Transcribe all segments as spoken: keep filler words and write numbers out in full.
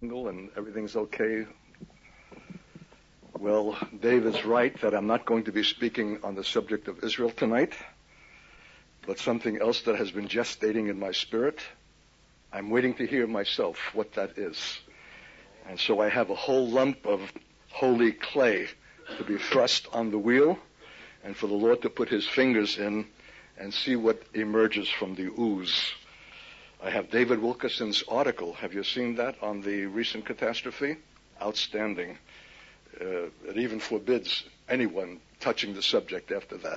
And everything's okay. Well, Dave is right that I'm not going to be speaking on the subject of Israel tonight, but something else that has been gestating in my spirit. I'm waiting to hear myself what that is. And so I have a whole lump of holy clay to be thrust on the wheel and for the Lord to put his fingers in and see what emerges from the ooze. I have David Wilkerson's article. Have you seen that on the recent catastrophe? Outstanding. Uh, it even forbids anyone touching the subject after that.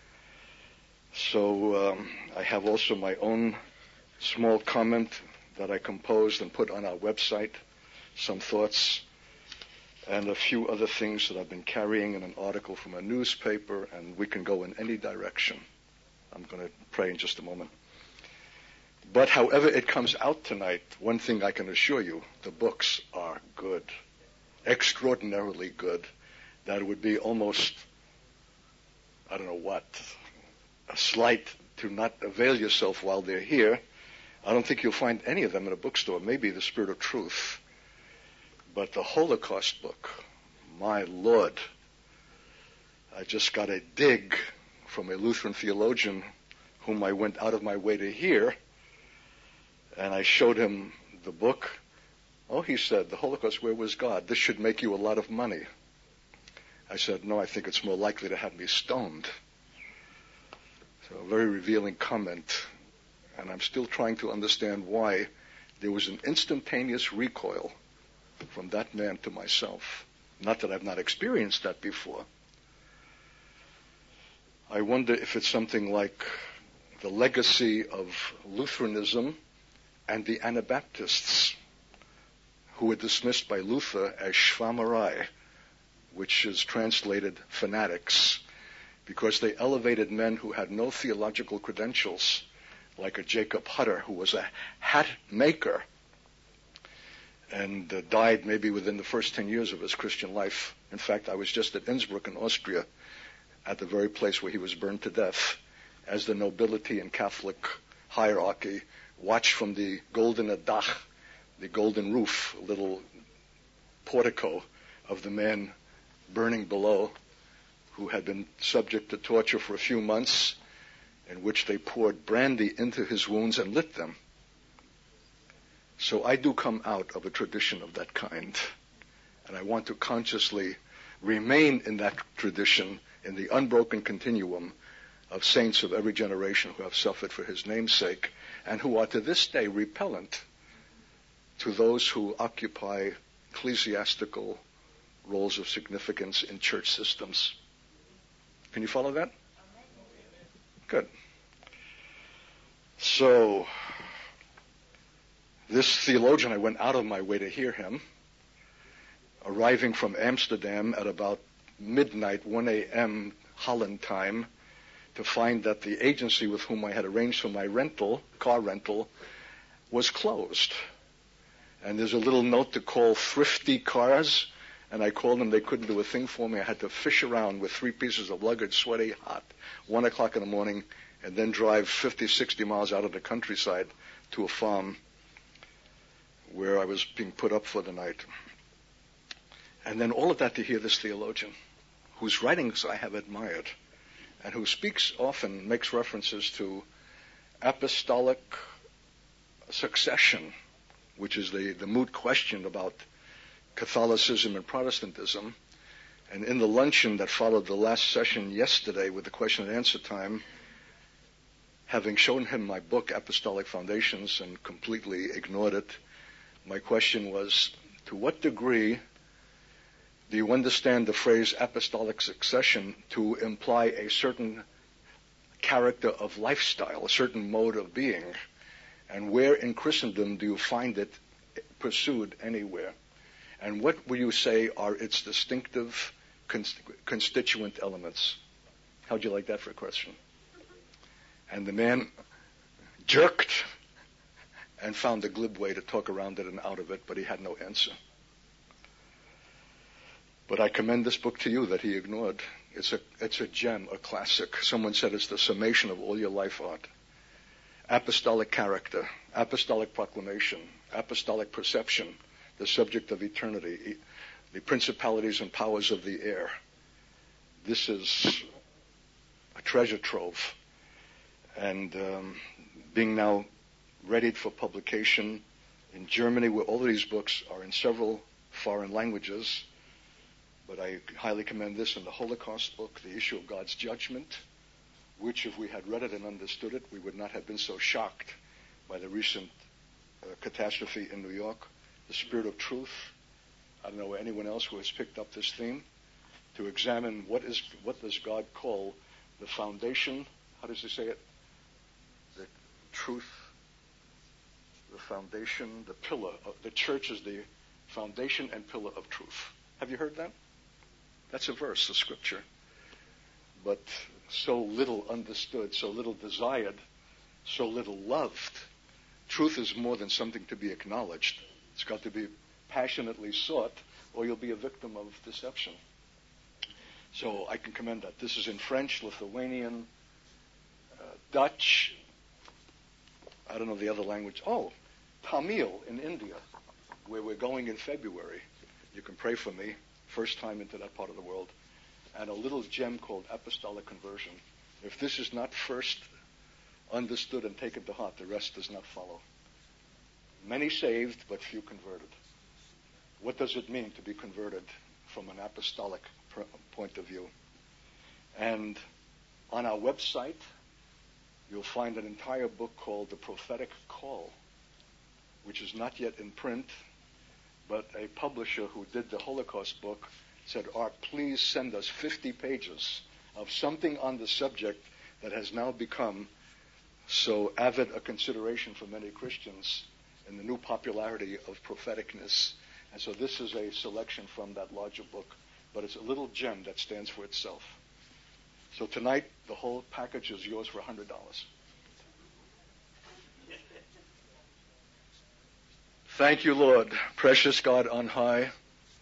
So um, I have also my own small comment that I composed and put on our website, some thoughts, and a few other things that I've been carrying in an article from a newspaper, and we can go in any direction. I'm going to pray in just a moment. But however it comes out tonight, one thing I can assure you, the books are good, extraordinarily good, that it would be almost, I don't know what, a slight to not avail yourself while they're here. I don't think you'll find any of them in a bookstore, maybe The Spirit of Truth. But the Holocaust book, my Lord, I just got a dig from a Lutheran theologian whom I went out of my way to hear. And I showed him the book. Oh, he said, the Holocaust, where was God? This should make you a lot of money. I said, no, I think it's more likely to have me stoned. So a very revealing comment. And I'm still trying to understand why there was an instantaneous recoil from that man to myself. Not that I've not experienced that before. I wonder if it's something like the legacy of Lutheranism and the Anabaptists, who were dismissed by Luther as Schwärmerei, which is translated fanatics, because they elevated men who had no theological credentials, like a Jacob Hutter, who was a hat maker, and uh, died maybe within the first ten years of his Christian life. In fact, I was just at Innsbruck in Austria, at the very place where he was burned to death, as the nobility and Catholic hierarchy watched from the golden Dach, the golden roof, a little portico of the man burning below, who had been subject to torture for a few months, in which they poured brandy into his wounds and lit them. So I do come out of a tradition of that kind, and I want to consciously remain in that tradition, in the unbroken continuum of saints of every generation who have suffered for his name's sake, and who are to this day repellent to those who occupy ecclesiastical roles of significance in church systems. Can you follow that? Good. So, this theologian, I went out of my way to hear him, arriving from Amsterdam at about midnight, one a.m. Holland time, to find that the agency with whom I had arranged for my rental, car rental, was closed. And there's a little note to call Thrifty Cars, and I called them. They couldn't do a thing for me. I had to fish around with three pieces of luggage, sweaty, hot, one o'clock in the morning, and then drive fifty, sixty miles out of the countryside to a farm where I was being put up for the night. And then all of that to hear this theologian, whose writings I have admired, and who speaks often, makes references to apostolic succession, which is the, the moot question about Catholicism and Protestantism. And in the luncheon that followed the last session yesterday with the question and answer time, having shown him my book, Apostolic Foundations, and completely ignored it, my question was, to what degree do you understand the phrase apostolic succession to imply a certain character of lifestyle, a certain mode of being? And where in Christendom do you find it pursued anywhere? And what will you say are its distinctive const- constituent elements? How'd you like that for a question? And the man jerked and found a glib way to talk around it and out of it, but he had no answer. But I commend this book to you that he ignored. It's a, it's a gem, a classic. Someone said it's the summation of all your life art. Apostolic character, apostolic proclamation, apostolic perception, the subject of eternity, the principalities and powers of the air. This is a treasure trove, and um, being now readied for publication in Germany, where all of these books are in several foreign languages. But I highly commend this and the Holocaust book, The Issue of God's Judgment, which if we had read it and understood it, we would not have been so shocked by the recent uh, catastrophe in New York. The Spirit of Truth. I don't know anyone else who has picked up this theme to examine what is what does God call the foundation. How does he say it? The truth, the foundation, the pillar. Of, the church is the foundation and pillar of truth. Have you heard that? That's a verse, a scripture. But so little understood, so little desired, so little loved. Truth is more than something to be acknowledged. It's got to be passionately sought, or you'll be a victim of deception. So I can commend that. This is in French, Lithuanian, uh, Dutch, I don't know the other language. Oh, Tamil in India, where we're going in February. You can pray for me. First time into that part of the world. And a little gem called Apostolic Conversion. If this is not first understood and taken to heart, the rest does not follow. Many saved, but few converted. What does it mean to be converted from an apostolic pr- point of view? And on our website, you'll find an entire book called The Prophetic Call, which is not yet in print, but a publisher who did the Holocaust book said, Art, please send us fifty pages of something on the subject that has now become so avid a consideration for many Christians in the new popularity of propheticness. And so this is a selection from that larger book, but it's a little gem that stands for itself. So tonight, the whole package is yours for one hundred dollars. Thank you, Lord, precious God on high.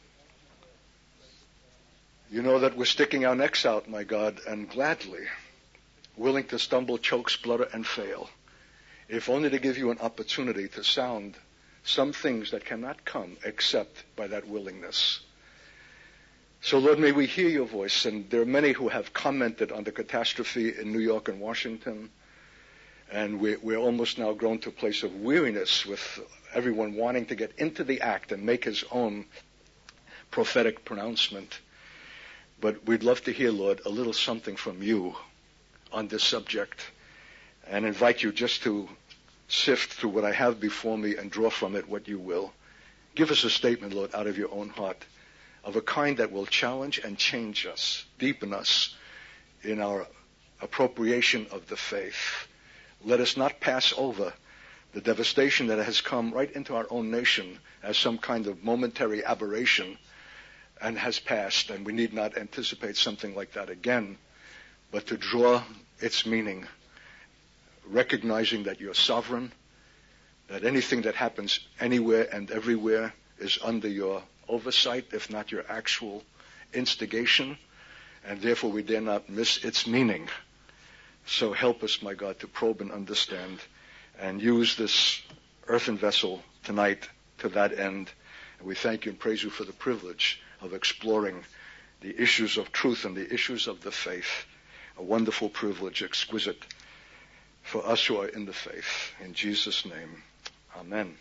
You know that we're sticking our necks out, my God, and gladly, willing to stumble, choke, splutter, and fail, if only to give you an opportunity to sound some things that cannot come except by that willingness. So, Lord, may we hear your voice, and there are many who have commented on the catastrophe in New York and Washington, and we're, we're almost now grown to a place of weariness with everyone wanting to get into the act and make his own prophetic pronouncement. But we'd love to hear, Lord, a little something from you on this subject, and invite you just to sift through what I have before me and draw from it what you will. Give us a statement, Lord, out of your own heart, of a kind that will challenge and change us, deepen us in our appropriation of the faith. Let us not pass over the devastation that has come right into our own nation as some kind of momentary aberration and has passed, and we need not anticipate something like that again, but to draw its meaning, recognizing that you're sovereign, that anything that happens anywhere and everywhere is under your oversight, if not your actual instigation, and therefore we dare not miss its meaning. So help us, my God, to probe and understand, and use this earthen vessel tonight to that end. And we thank you and praise you for the privilege of exploring the issues of truth and the issues of the faith. A wonderful privilege, exquisite for us who are in the faith. In Jesus' name, amen.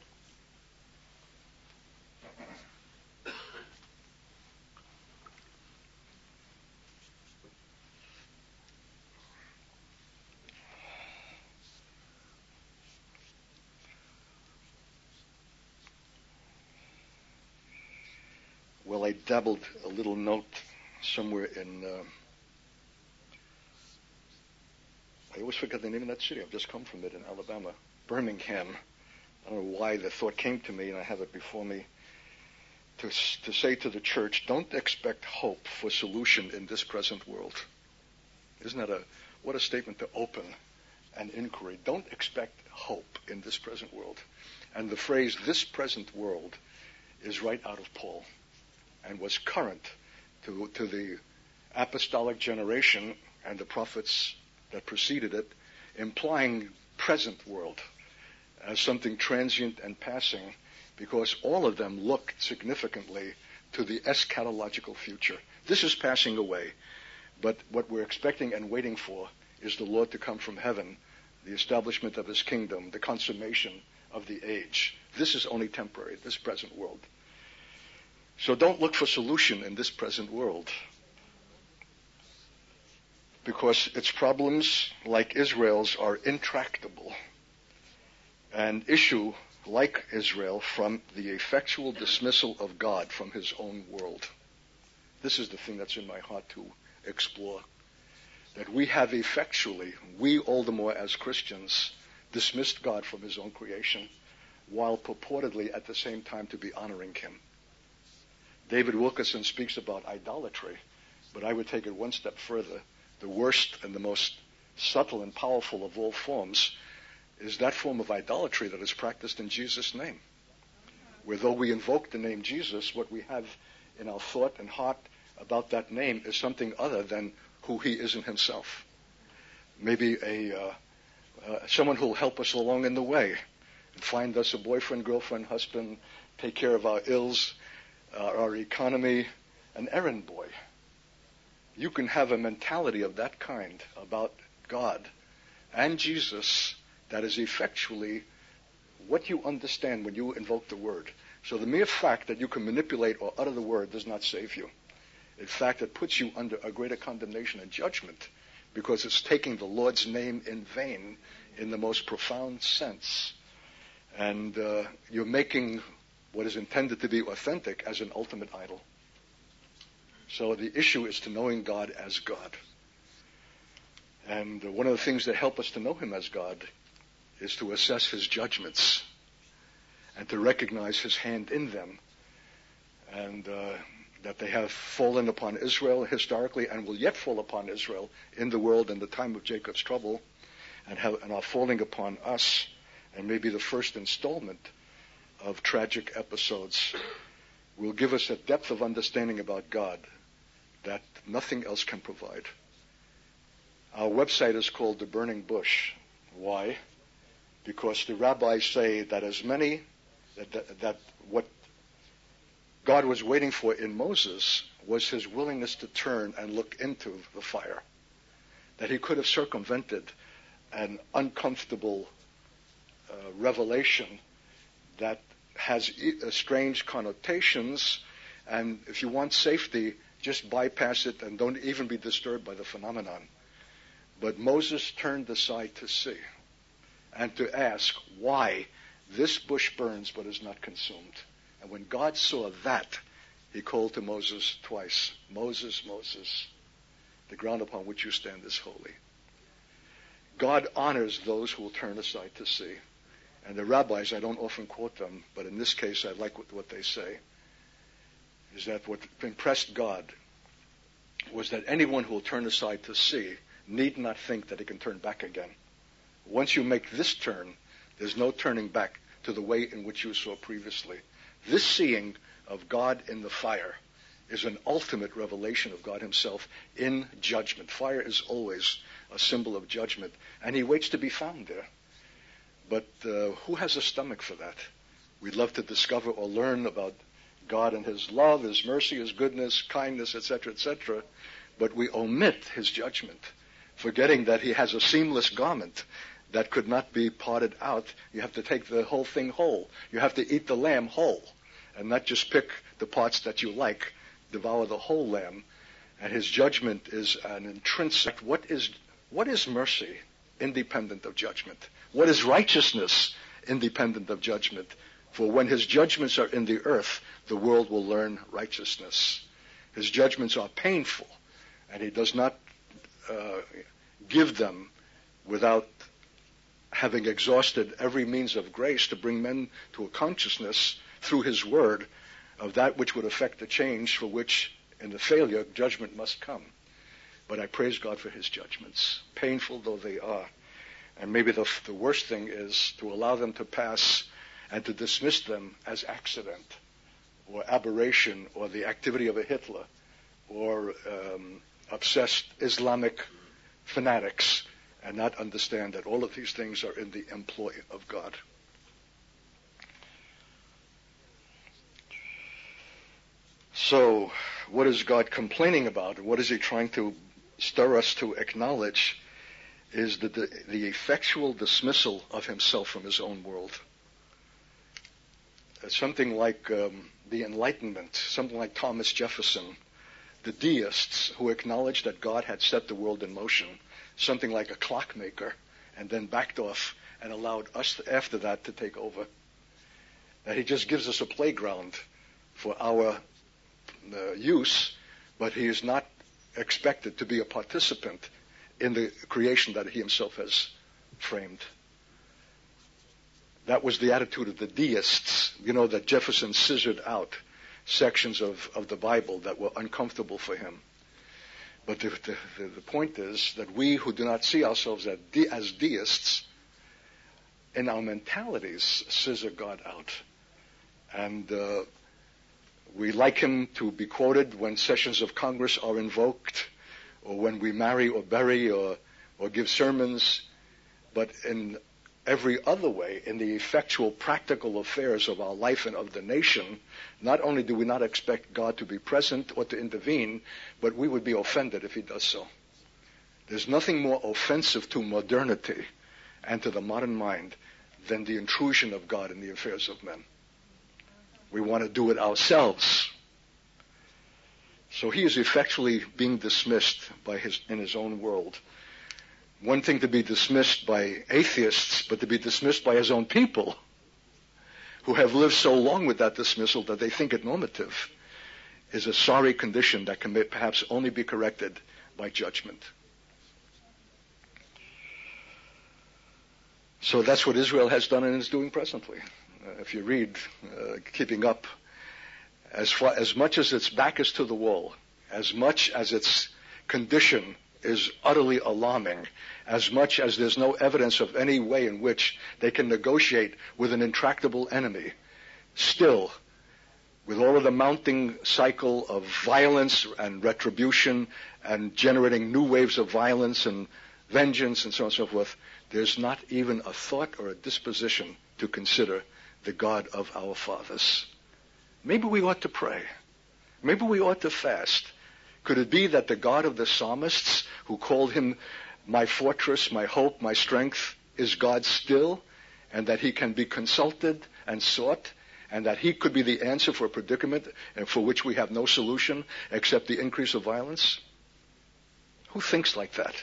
Well, I dabbled a little note somewhere in, uh, I always forget the name of that city. I've just come from it in Alabama, Birmingham. I don't know why the thought came to me, and I have it before me, to, to say to the church, don't expect hope for solution in this present world. Isn't that a, what a statement to open an inquiry. Don't expect hope in this present world. And the phrase, this present world, is right out of Paul, and was current to, to the apostolic generation and the prophets that preceded it, implying present world as something transient and passing, because all of them look significantly to the eschatological future. This is passing away, but what we're expecting and waiting for is the Lord to come from heaven, the establishment of his kingdom, the consummation of the age. This is only temporary, this present world. So don't look for solution in this present world, because its problems, like Israel's, are intractable, and issue, like Israel, from the effectual dismissal of God from his own world. This is the thing that's in my heart to explore. That we have effectually, we all the more as Christians, dismissed God from his own creation, while purportedly at the same time to be honoring him. David Wilkerson speaks about idolatry, but I would take it one step further. The worst and the most subtle and powerful of all forms is that form of idolatry that is practiced in Jesus' name. Where though we invoke the name Jesus, what we have in our thought and heart about that name is something other than who he is in himself. Maybe a uh, uh, someone who will help us along in the way and find us a boyfriend, girlfriend, husband, take care of our ills, uh, our economy, an errand boy. You can have a mentality of that kind about God and Jesus that is effectually what you understand when you invoke the word. So the mere fact that you can manipulate or utter the word does not save you. In fact, it puts you under a greater condemnation and judgment, because it's taking the Lord's name in vain in the most profound sense. And uh, you're making what is intended to be authentic as an ultimate idol. So the issue is to knowing God as God. And uh, one of the things that help us to know him as God is to assess his judgments and to recognize his hand in them, and uh, that they have fallen upon Israel historically and will yet fall upon Israel in the world in the time of Jacob's trouble, and, have, and are falling upon us, and maybe the first installment of tragic episodes will give us a depth of understanding about God that nothing else can provide. Our website is called The Burning Bush. Why? Because the rabbis say that as many, that, that, that what God was waiting for in Moses was his willingness to turn and look into the fire. That he could have circumvented an uncomfortable uh, revelation that has e- uh, strange connotations, and if you want safety, just bypass it and don't even be disturbed by the phenomenon. But Moses turned aside to see and to ask why this bush burns but is not consumed. And when God saw that, he called to Moses twice, Moses, Moses, the ground upon which you stand is holy. God honors those who will turn aside to see. And the rabbis, I don't often quote them, but in this case I like what, what they say, is that what impressed God was that anyone who will turn aside to see need not think that he can turn back again. Once you make this turn, there's no turning back to the way in which you saw previously. This seeing of God in the fire is an ultimate revelation of God himself in judgment. Fire is always a symbol of judgment, and he waits to be found there. But uh, who has a stomach for that? We'd love to discover or learn about God and his love, his mercy, his goodness, kindness, et cetera, et cetera, but we omit his judgment, forgetting that he has a seamless garment that could not be parted out. You have to take the whole thing whole. You have to eat the lamb whole, and not just pick the parts that you like. Devour the whole lamb. And his judgment is an intrinsic. What is what is mercy independent of judgment? What is righteousness independent of judgment? For when his judgments are in the earth, the world will learn righteousness. His judgments are painful, and he does not uh, give them without having exhausted every means of grace to bring men to a consciousness through his word of that which would affect the change for which, in the failure, judgment must come. But I praise God for his judgments, painful though they are. And maybe the, the worst thing is to allow them to pass and to dismiss them as accident or aberration or the activity of a Hitler or um, obsessed Islamic fanatics, and not understand that all of these things are in the employ of God. So, what is God complaining about? What is he trying to stir us to acknowledge is the, the, the effectual dismissal of himself from his own world. It's something like um, the Enlightenment, something like Thomas Jefferson, the deists who acknowledged that God had set the world in motion, something like a clockmaker, and then backed off and allowed us after that to take over. That he just gives us a playground for our uh, use, but he is not expected to be a participant in the creation that he himself has framed. That was the attitude of the deists, you know, that Jefferson scissored out sections of, of the Bible that were uncomfortable for him. But the, the, the point is that we who do not see ourselves as, de, as deists, in our mentalities, scissor God out. And uh, we like him to be quoted when sessions of Congress are invoked, or when we marry or bury or, or give sermons. But in every other way, in the effectual practical affairs of our life and of the nation, not only do we not expect God to be present or to intervene, but we would be offended if he does so. There's nothing more offensive to modernity and to the modern mind than the intrusion of God in the affairs of men. We want to do it ourselves. So he is effectually being dismissed by his, in his own world. One thing to be dismissed by atheists, but to be dismissed by his own people, who have lived so long with that dismissal that they think it normative, is a sorry condition that can perhaps only be corrected by judgment. So that's what Israel has done and is doing presently. Uh, if you read, uh, keeping up, as far, as much as its back is to the wall, as much as its condition is utterly alarming, as much as there's no evidence of any way in which they can negotiate with an intractable enemy, still, with all of the mounting cycle of violence and retribution and generating new waves of violence and vengeance and so on and so forth, there's not even a thought or a disposition to consider the God of our fathers. Maybe we ought to pray. Maybe we ought to fast. Could it be that the God of the psalmists, who called him my fortress, my hope, my strength, is God still, and that he can be consulted and sought, and that he could be the answer for a predicament for which we have no solution except the increase of violence? Who thinks like that?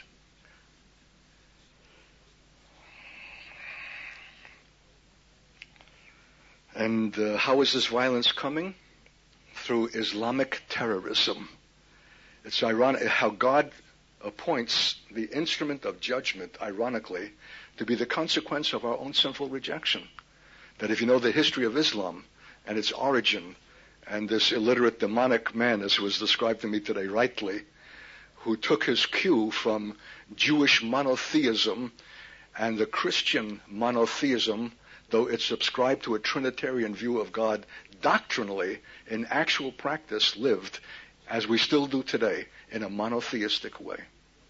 And uh, how is this violence coming? Through Islamic terrorism. It's ironic how God appoints the instrument of judgment, ironically, to be the consequence of our own sinful rejection. That if you know the history of Islam and its origin, and this illiterate demonic man, as was described to me today rightly, who took his cue from Jewish monotheism and the Christian monotheism, though it subscribed to a Trinitarian view of God doctrinally, in actual practice lived, as we still do today, in a monotheistic way.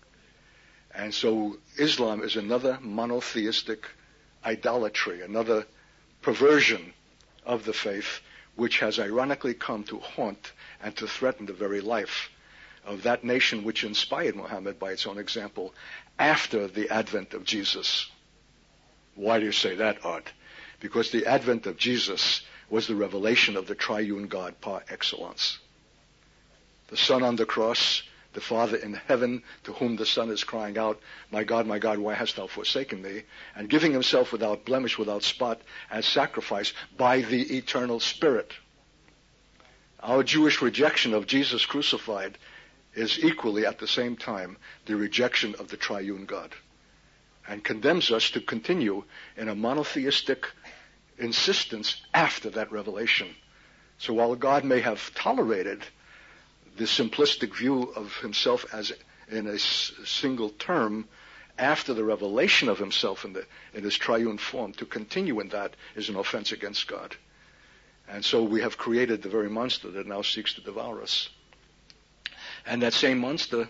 And so Islam is another monotheistic idolatry, another perversion of the faith, which has ironically come to haunt and to threaten the very life of that nation which inspired Muhammad by its own example after the advent of Jesus. Why do you say that, Art? Because the advent of Jesus was the revelation of the triune God par excellence. The Son on the cross, the Father in heaven, to whom the Son is crying out, my God, my God, why hast thou forsaken me? And giving himself without blemish, without spot, as sacrifice by the eternal Spirit. Our Jewish rejection of Jesus crucified is equally at the same time the rejection of the triune God, and condemns us to continue in a monotheistic insistence after that revelation. So while God may have tolerated the simplistic view of himself as in a s- single term, after the revelation of himself in, the, in his triune form, to continue in that is an offense against God. And so we have created the very monster that now seeks to devour us. And that same monster,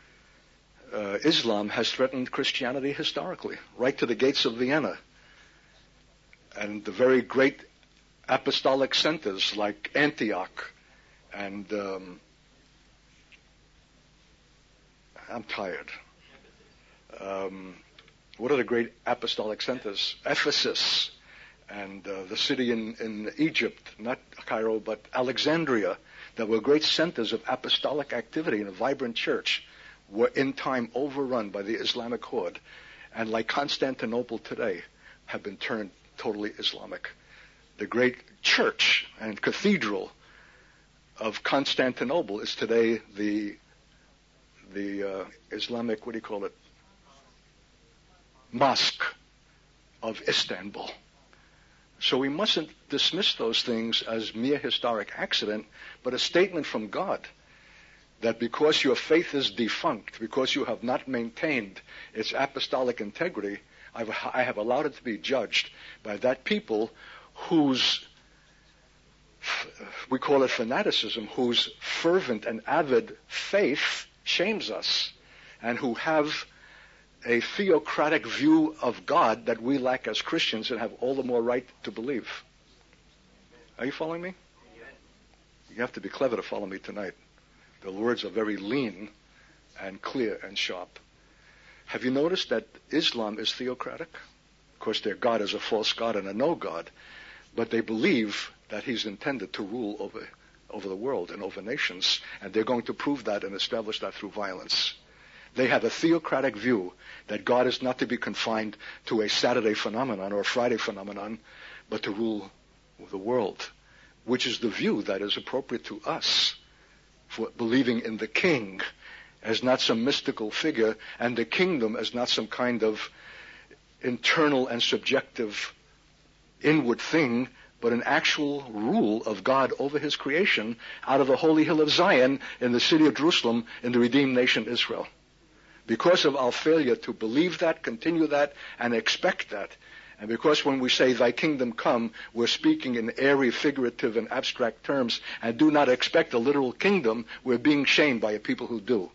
uh, Islam, has threatened Christianity historically, right to the gates of Vienna. And the very great apostolic centers like Antioch And um, I'm tired. Um, what are the great apostolic centers? Ephesus and uh, the city in, in Egypt, not Cairo, but Alexandria, that were great centers of apostolic activity in a vibrant church, were in time overrun by the Islamic horde, and like Constantinople today, have been turned totally Islamic. The great church and cathedral of Constantinople is today the the uh, Islamic, what do you call it, mosque of Istanbul. So we mustn't dismiss those things as mere historic accident, but a statement from God that because your faith is defunct, because you have not maintained its apostolic integrity, I've, I have allowed it to be judged by that people whose, we call it fanaticism, whose fervent and avid faith shames us, and who have a theocratic view of God that we lack as Christians and have all the more right to believe. Are you following me? You have to be clever to follow me tonight. The words are very lean and clear and sharp. Have you noticed that Islam is theocratic? Of course, their God is a false God and a no God, but they believe that he's intended to rule over, over the world and over nations, and they're going to prove that and establish that through violence. They have a theocratic view that God is not to be confined to a Saturday phenomenon or a Friday phenomenon, but to rule the world, which is the view that is appropriate to us for believing in the king as not some mystical figure and the kingdom as not some kind of internal and subjective inward thing, but an actual rule of God over his creation out of the holy hill of Zion in the city of Jerusalem in the redeemed nation Israel. Because of our failure to believe that, continue that, and expect that, and because when we say, thy kingdom come, we're speaking in airy, figurative, and abstract terms, and do not expect a literal kingdom, we're being shamed by a people who do.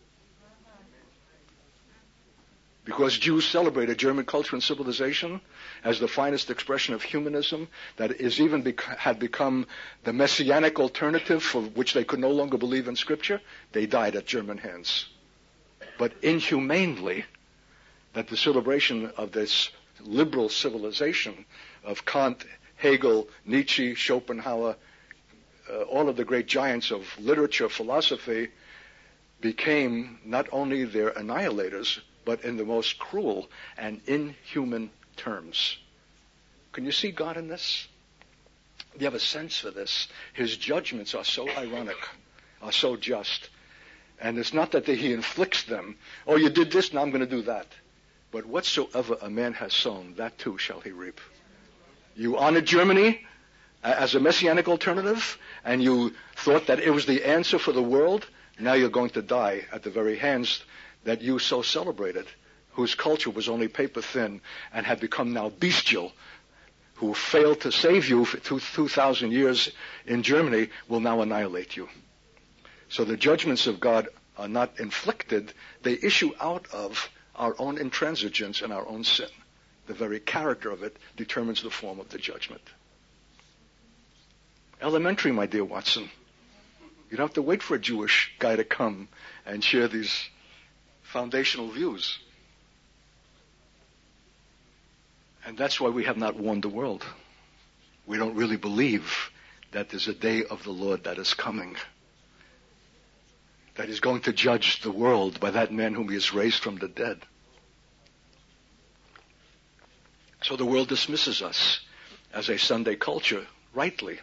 Because Jews celebrated German culture and civilization as the finest expression of humanism that is even bec- had become the messianic alternative for which they could no longer believe in Scripture, they died at German hands. But inhumanely, that the celebration of this liberal civilization of Kant, Hegel, Nietzsche, Schopenhauer, uh, all of the great giants of literature, philosophy, became not only their annihilators, but in the most cruel and inhuman terms. Can you see God in this? Do you have a sense for this? His judgments are so ironic, are so just. And it's not that he inflicts them. Oh, you did this, now I'm going to do that. But whatsoever a man has sown, that too shall he reap. You honored Germany as a messianic alternative, and you thought that it was the answer for the world. Now you're going to die at the very hands that you so celebrated, whose culture was only paper thin and had become now bestial, who failed to save you for two, two thousand years in Germany, will now annihilate you. So the judgments of God are not inflicted. They issue out of our own intransigence and our own sin. The very character of it determines the form of the judgment. Elementary, my dear Watson. You don't have to wait for a Jewish guy to come and share these foundational views. And that's why we have not warned the world. We don't really believe that there's a day of the Lord that is coming, that is going to judge the world by that man whom he has raised from the dead. So the world dismisses us as a Sunday culture, rightly.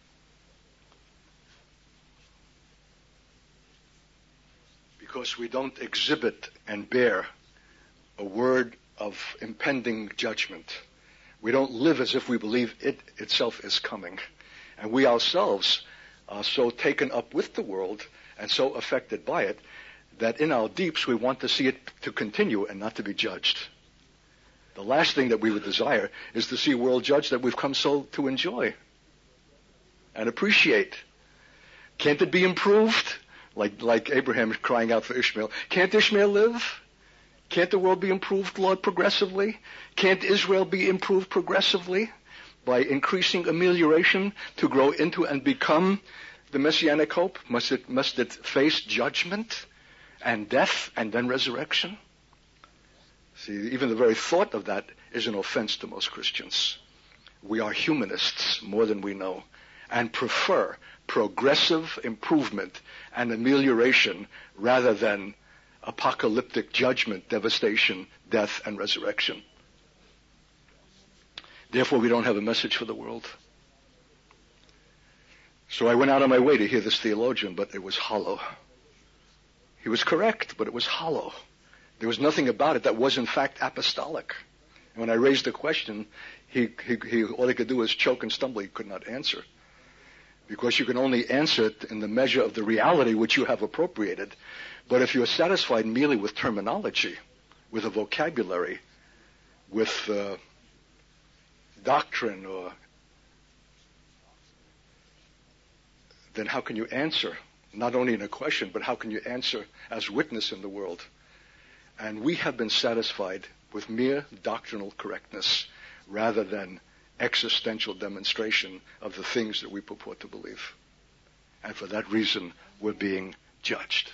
Because we don't exhibit and bear a word of impending judgment. We don't live as if we believe it itself is coming. And we ourselves are so taken up with the world and so affected by it that in our deeps we want to see it to continue and not to be judged. The last thing that we would desire is to see a world judged that we've come so to enjoy and appreciate. Can't it be improved? Like, like Abraham crying out for Ishmael. Can't Ishmael live? Can't the world be improved, Lord, progressively? Can't Israel be improved progressively by increasing amelioration to grow into and become the messianic hope? Must it, must it face judgment and death and then resurrection? See, even the very thought of that is an offense to most Christians. We are humanists more than we know and prefer progressive improvement and amelioration rather than apocalyptic judgment, devastation, death, and resurrection. Therefore, we don't have a message for the world. So I went out of my way to hear this theologian, but it was hollow. He was correct, but it was hollow. There was nothing about it that was in fact apostolic. And when I raised the question, he, he, he, all he could do was choke and stumble. He could not answer. Because you can only answer it in the measure of the reality which you have appropriated. But if you're satisfied merely with terminology, with a vocabulary, with uh, doctrine, or then how can you answer? Not only in a question, but how can you answer as witness in the world? And we have been satisfied with mere doctrinal correctness rather than existential demonstration of the things that we purport to believe. And for that reason, we're being judged.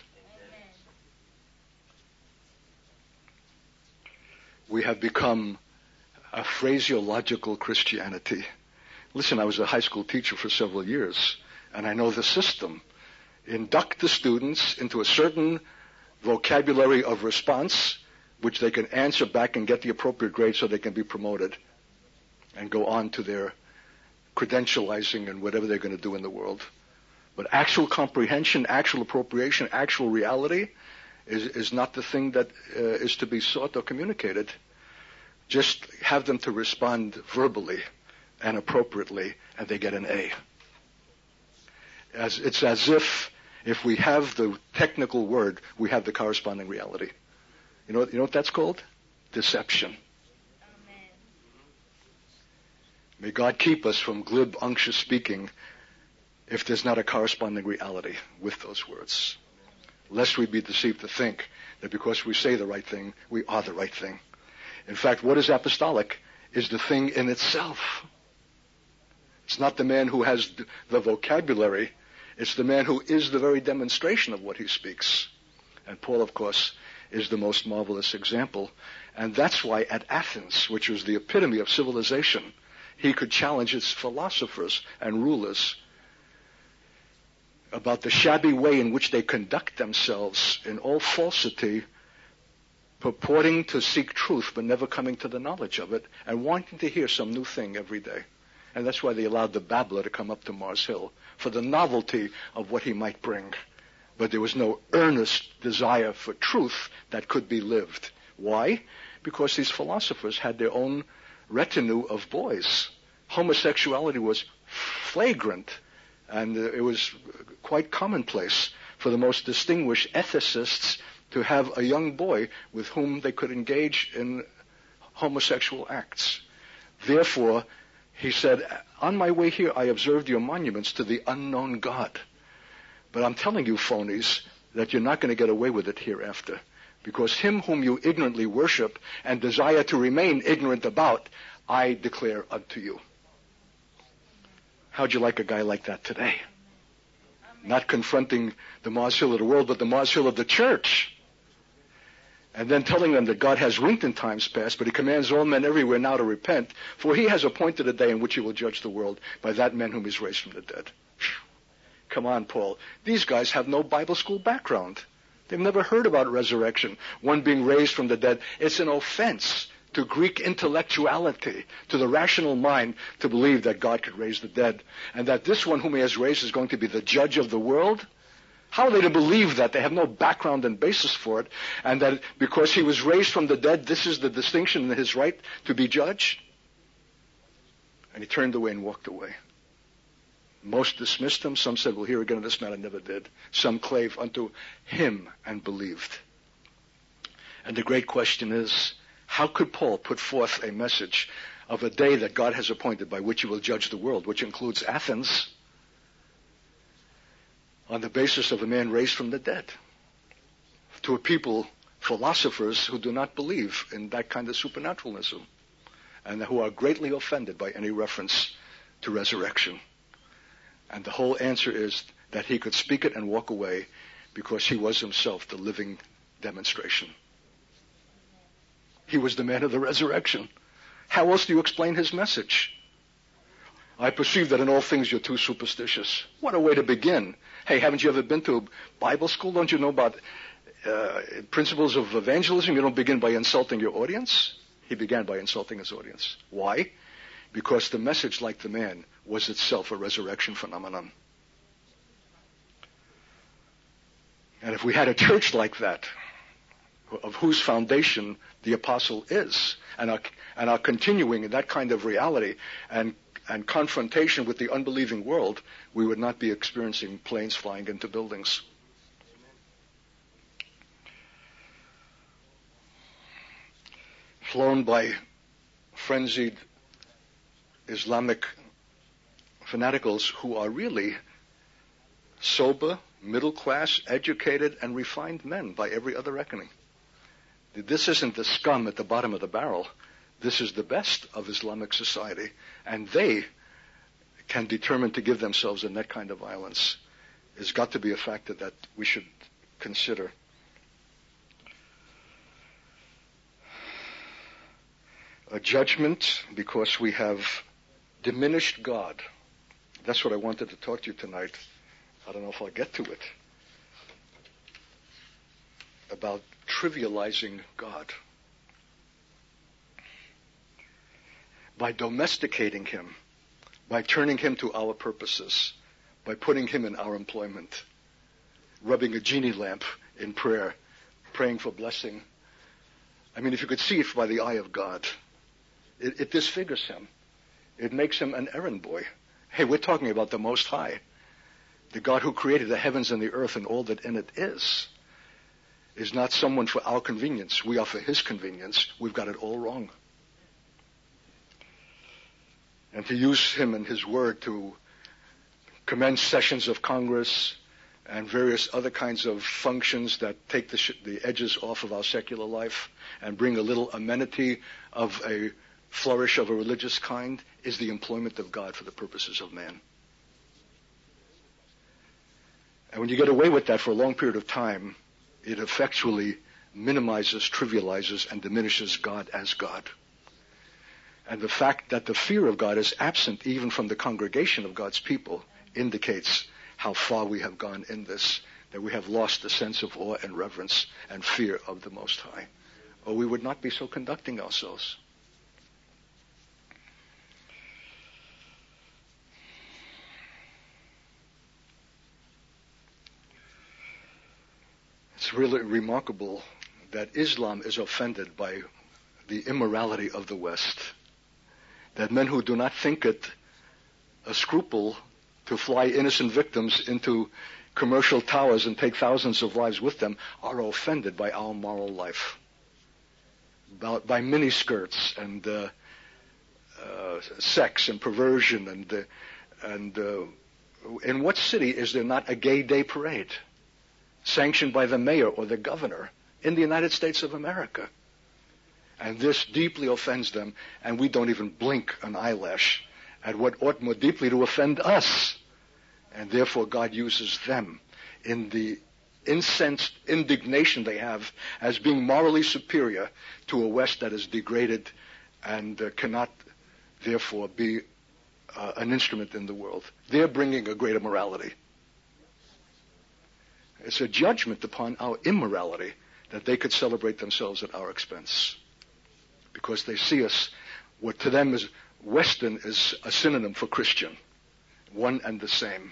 We have become a phraseological Christianity. Listen, I was a high school teacher for several years, and I know the system. Induct the students into a certain vocabulary of response, which they can answer back and get the appropriate grade so they can be promoted and go on to their credentializing and whatever they're going to do in the world. But actual comprehension, actual appropriation, actual reality is, is not the thing that uh, is to be sought or communicated. Just have them to respond verbally and appropriately, and they get an A. As, it's as if if we have the technical word, we have the corresponding reality. You know, you know what that's called? Deception. Amen. May God keep us from glib, unctuous speaking if there's not a corresponding reality with those words. Lest we be deceived to think that because we say the right thing, we are the right thing. In fact, what is apostolic is the thing in itself. It's not the man who has the vocabulary. It's the man who is the very demonstration of what he speaks. And Paul, of course, is the most marvelous example. And that's why at Athens, which was the epitome of civilization, he could challenge its philosophers and rulers about the shabby way in which they conduct themselves in all falsity, purporting to seek truth but never coming to the knowledge of it, and wanting to hear some new thing every day. And that's why they allowed the babbler to come up to Mars Hill, for the novelty of what he might bring. But there was no earnest desire for truth that could be lived. Why? Because these philosophers had their own retinue of boys. Homosexuality was flagrant, and it was quite commonplace for the most distinguished ethicists to have a young boy with whom they could engage in homosexual acts. Therefore, he said, on my way here, I observed your monuments to the unknown God. But I'm telling you, phonies, that you're not going to get away with it hereafter. Because him whom you ignorantly worship and desire to remain ignorant about, I declare unto you. How'd you like a guy like that today? Not confronting the Mars Hill of the world, but the Mars Hill of the church. And then telling them that God has winked in times past, but he commands all men everywhere now to repent, for he has appointed a day in which he will judge the world by that man whom he's raised from the dead. Come on, Paul. These guys have no Bible school background. They've never heard about resurrection, one being raised from the dead. It's an offense to Greek intellectuality, to the rational mind, to believe that God could raise the dead, and that this one whom he has raised is going to be the judge of the world. How are they to believe that? They have no background and basis for it, and that because he was raised from the dead, this is the distinction in his right to be judged? And he turned away and walked away. Most dismissed him. Some said, well, here again, this man I never did. Some clave unto him and believed. And the great question is, how could Paul put forth a message of a day that God has appointed by which he will judge the world, which includes Athens, on the basis of a man raised from the dead, to a people, philosophers, who do not believe in that kind of supernaturalism and who are greatly offended by any reference to resurrection? And the whole answer is that he could speak it and walk away because he was himself the living demonstration. He was the man of the resurrection. How else do you explain his message? I perceive that in all things you're too superstitious. What a way to begin. Hey, haven't you ever been to Bible school? Don't you know about uh, principles of evangelism? You don't begin by insulting your audience. He began by insulting his audience. Why? Because the message, like the man, was itself a resurrection phenomenon. And if we had a church like that, of whose foundation the apostle is, and are, and are continuing in that kind of reality and, and confrontation with the unbelieving world, we would not be experiencing planes flying into buildings. Flown by frenzied Islamic fanaticals who are really sober, middle class, educated, and refined men by every other reckoning. This isn't the scum at the bottom of the barrel. This is the best of Islamic society, and they can determine to give themselves in that kind of violence. It's got to be a factor that we should consider. A judgment because we have diminished God. That's what I wanted to talk to you tonight. I don't know if I'll get to it. About trivializing God. By domesticating him, by turning him to our purposes, by putting him in our employment, rubbing a genie lamp in prayer, praying for blessing. I mean, if you could see it by the eye of God, it, it disfigures him. It makes him an errand boy. Hey, we're talking about the Most High, the God who created the heavens and the earth and all that in it is, is not someone for our convenience. We are for his convenience. We've got it all wrong. And to use him and his word to commence sessions of Congress and various other kinds of functions that take the, sh- the edges off of our secular life and bring a little amenity of a flourish of a religious kind is the employment of God for the purposes of man. And when you get away with that for a long period of time, it effectually minimizes, trivializes, and diminishes God as God. And the fact that the fear of God is absent even from the congregation of God's people indicates how far we have gone in this, that we have lost the sense of awe and reverence and fear of the Most High. Or we would not be so conducting ourselves. It's really remarkable that Islam is offended by the immorality of the West. That men who do not think it a scruple to fly innocent victims into commercial towers and take thousands of lives with them are offended by our moral life. By, by miniskirts and uh, uh, sex and perversion. And, uh, and uh, in what city is there not a gay day parade sanctioned by the mayor or the governor in the United States of America? And this deeply offends them, and we don't even blink an eyelash at what ought more deeply to offend us. And therefore God uses them in the incensed indignation they have as being morally superior to a West that is degraded and uh, cannot therefore be uh, an instrument in the world. They're bringing a greater morality. It's a judgment upon our immorality that they could celebrate themselves at our expense. Because they see us, what to them is Western is a synonym for Christian. One and the same.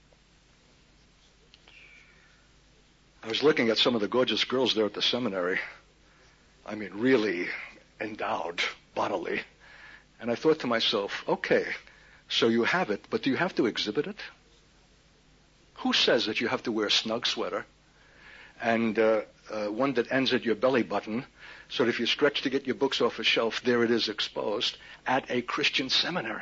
I was looking at some of the gorgeous girls there at the seminary. I mean, really endowed bodily. And I thought to myself, okay, so you have it, but do you have to exhibit it? Who says that you have to wear a snug sweater and uh, uh, one that ends at your belly button, so that if you stretch to get your books off a shelf, there it is exposed at a Christian seminary?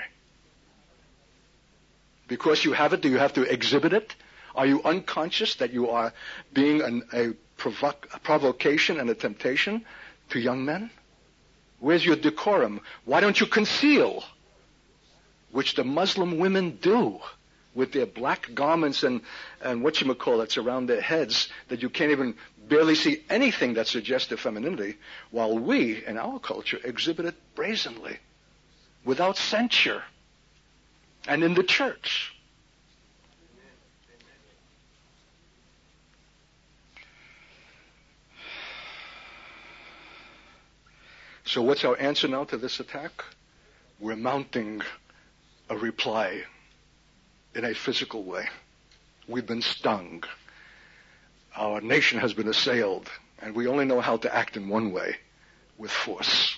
Because you have it, do you have to exhibit it? Are you unconscious that you are being an, a, provo- a provocation and a temptation to young men? Where's your decorum? Why don't you conceal? Which the Muslim women do. with their black garments and, and whatchamacallits around their heads that you can't even barely see anything that suggests their femininity, while we, in our culture, exhibit it brazenly, without censure, and in the church. So what's our answer now to this attack? We're mounting a reply in a physical way. We've been stung. Our nation has been assailed, and we only know how to act in one way, with force.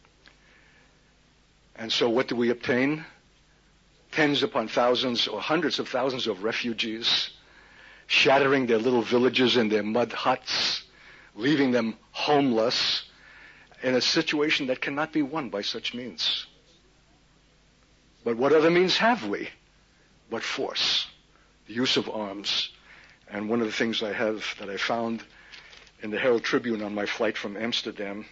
And so what do we obtain? Tens upon thousands or hundreds of thousands of refugees, shattering their little villages and their mud huts, leaving them homeless in a situation that cannot be won by such means. But what other means have we but force, the use of arms? And one of the things I have that I found in the Herald Tribune on my flight from Amsterdam,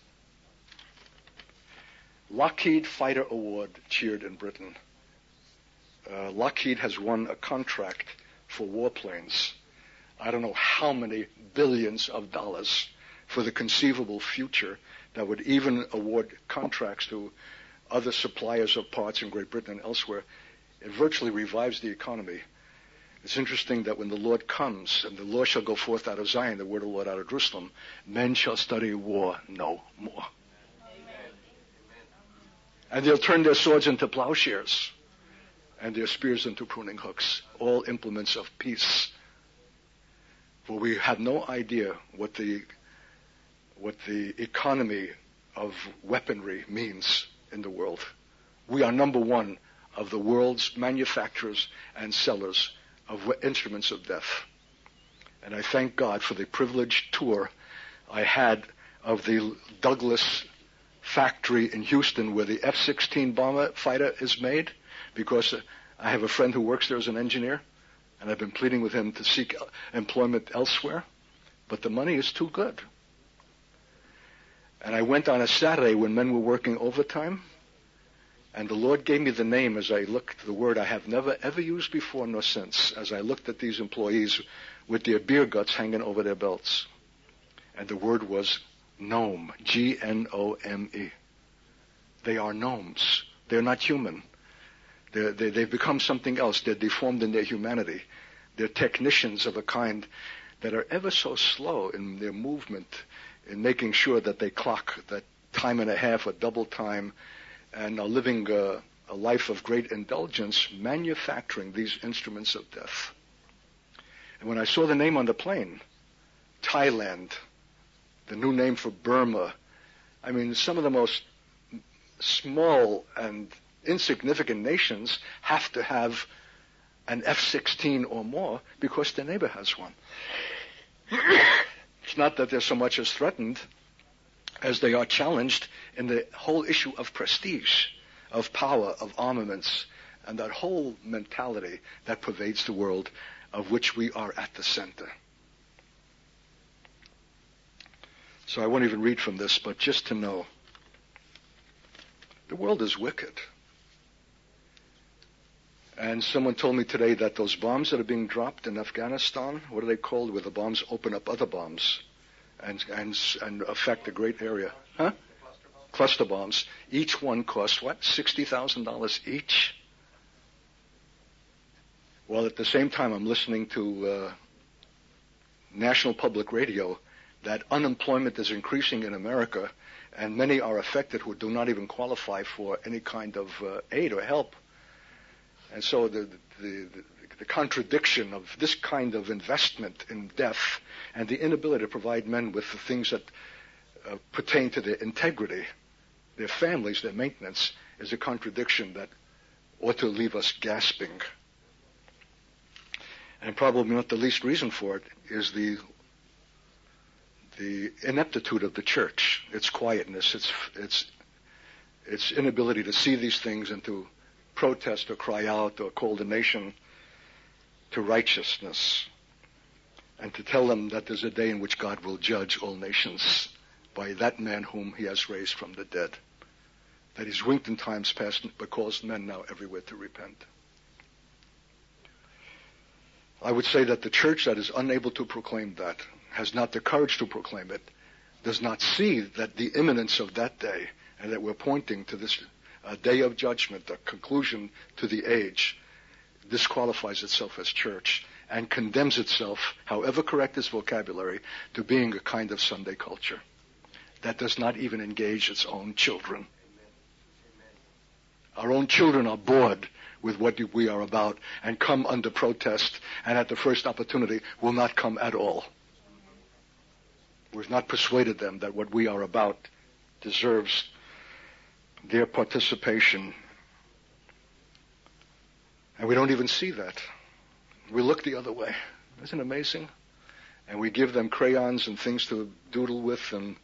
Lockheed Fighter Award cheered in Britain. Uh, Lockheed has won a contract for warplanes. I don't know how many billions of dollars for the conceivable future that would even award contracts to other suppliers of parts in Great Britain and elsewhere. It virtually revives the economy. It's interesting that when the Lord comes, and the law shall go forth out of Zion, the word of the Lord out of Jerusalem, men shall study war no more. Amen. And they'll turn their swords into plowshares, and their spears into pruning hooks, all implements of peace. For we have no idea what the what the economy of weaponry means in the world. We are number one of the world's manufacturers and sellers of instruments of death. And I thank God for the privileged tour I had of the Douglas factory in Houston where the F sixteen bomber fighter is made, because I have a friend who works there as an engineer, and I've been pleading with him to seek employment elsewhere, but the money is too good. And I went on a Saturday when men were working overtime, and the Lord gave me the name as I looked at the word I have never ever used before nor since, as I looked at these employees with their beer guts hanging over their belts. And the word was gnome, G N O M E. They are gnomes. They're not human. They're, they, they've become something else. They're deformed in their humanity. They're technicians of a kind that are ever so slow in their movement, in making sure that they clock that time and a half or double time, and are living uh, a life of great indulgence, manufacturing these instruments of death. And when I saw the name on the plane, Thailand, the new name for Burma, I mean, some of the most small and insignificant nations have to have an F sixteen or more because their neighbor has one. It's not that they're so much as threatened as they are challenged in the whole issue of prestige, of power, of armaments, and that whole mentality that pervades the world, of which we are at the center. So I won't even read from this, but just to know, the world is wicked. And someone told me today that those bombs that are being dropped in Afghanistan, what are they called, where the bombs open up other bombs and and, and affect a great area? Huh? Cluster bombs. Each one costs, what, sixty thousand dollars each? Well, at the same time, I'm listening to uh, National Public Radio that unemployment is increasing in America, and many are affected who do not even qualify for any kind of uh, aid or help. And so the, the, the, the contradiction of this kind of investment in death and the inability to provide men with the things that uh, pertain to their integrity, their families, their maintenance, is a contradiction that ought to leave us gasping. And probably not the least reason for it is the the ineptitude of the church, its quietness, its its its inability to see these things and to protest or cry out or call the nation to righteousness, and to tell them that there's a day in which God will judge all nations by that man whom he has raised from the dead, that he's winked in times past but calls men now everywhere to repent. I would say that the church that is unable to proclaim that, has not the courage to proclaim it, does not see that the imminence of that day, and that we're pointing to this uh, day of judgment, the conclusion to the age, disqualifies itself as church and condemns itself, however correct its vocabulary, to being a kind of Sunday culture that does not even engage its own children. Our own children are bored with what we are about and come under protest, and at the first opportunity will not come at all. We've not persuaded them that what we are about deserves their participation. And we don't even see that. We look the other way. Isn't it amazing? And we give them crayons and things to doodle with. And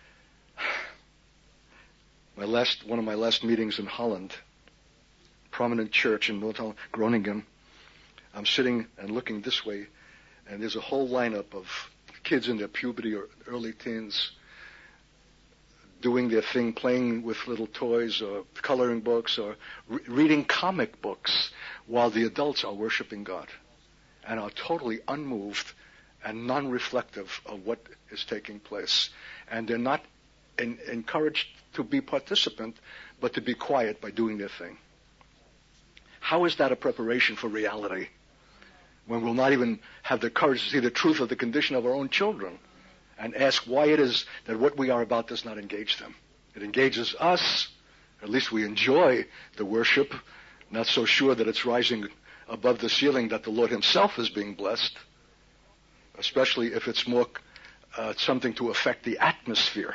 my last, one of my last meetings in Holland, prominent church in North Groningen, I'm sitting and looking this way, and there's a whole lineup of kids in their puberty or early teens doing their thing, playing with little toys or coloring books or re- reading comic books while the adults are worshiping God and are totally unmoved and non-reflective of what is taking place. And they're not in, encouraged to be participant, but to be quiet by doing their thing. How is that a preparation for reality when we'll not even have the courage to see the truth of the condition of our own children and ask why it is that what we are about does not engage them? It engages us. At least we enjoy the worship, not so sure that it's rising above the ceiling that the Lord himself is being blessed, especially if it's more uh, something to affect the atmosphere.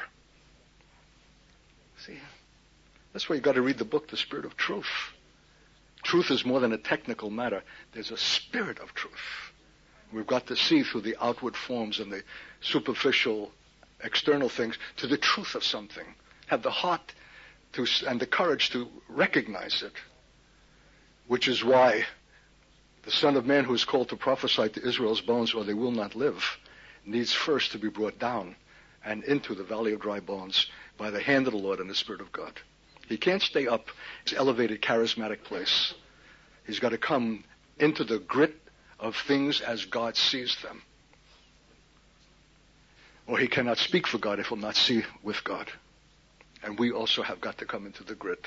See, that's why you've got to read the book, The Spirit of Truth. Truth is more than a technical matter. There's a spirit of truth. We've got to see through the outward forms and the superficial external things to the truth of something. Have the heart to and the courage to recognize it. Which is why the Son of Man who is called to prophesy to Israel's bones or they will not live needs first to be brought down and into the valley of dry bones by the hand of the Lord and the Spirit of God. He can't stay up his elevated, charismatic place. He's got to come into the grit of things as God sees them. Or he cannot speak for God if he'll not see with God. And we also have got to come into the grit.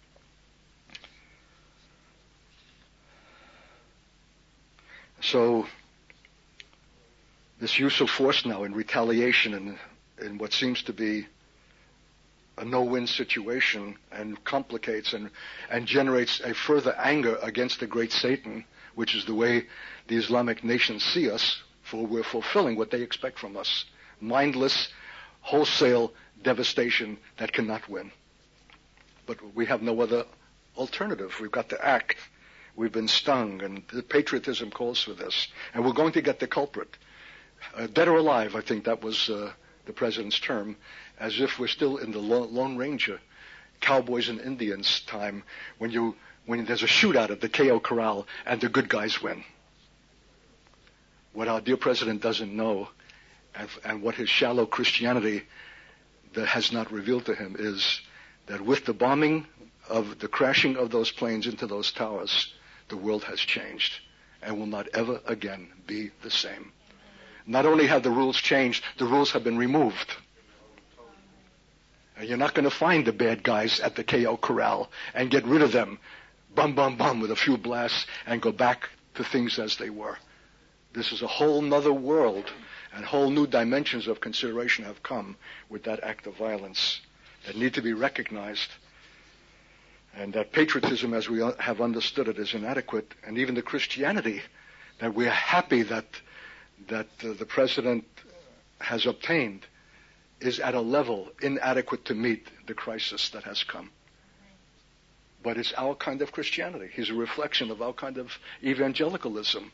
So, this use of force now in retaliation and in what seems to be a no-win situation and complicates and, and generates a further anger against the great Satan, which is the way the Islamic nations see us, for we're fulfilling what they expect from us. Mindless, wholesale devastation that cannot win. But we have no other alternative. We've got to act. We've been stung, and the patriotism calls for this. And we're going to get the culprit. Uh, dead or alive, I think that was uh, the president's term, as if we're still in the Lone Ranger, cowboys and Indians time, when you when there's a shootout at the K O Corral and the good guys win. What our dear president doesn't know, and, and what his shallow Christianity that has not revealed to him, is that with the bombing of the crashing of those planes into those towers, the world has changed and will not ever again be the same. Not only have the rules changed, the rules have been removed. And you're not going to find the bad guys at the K O Corral and get rid of them, bum, bum, bum, with a few blasts and go back to things as they were. This is a whole nother world, and whole new dimensions of consideration have come with that act of violence that need to be recognized. And that patriotism, as we have understood it, is inadequate. And even the Christianity that we are happy that that uh, the president has obtained is at a level inadequate to meet the crisis that has come. But it's our kind of Christianity. He's a reflection of our kind of evangelicalism.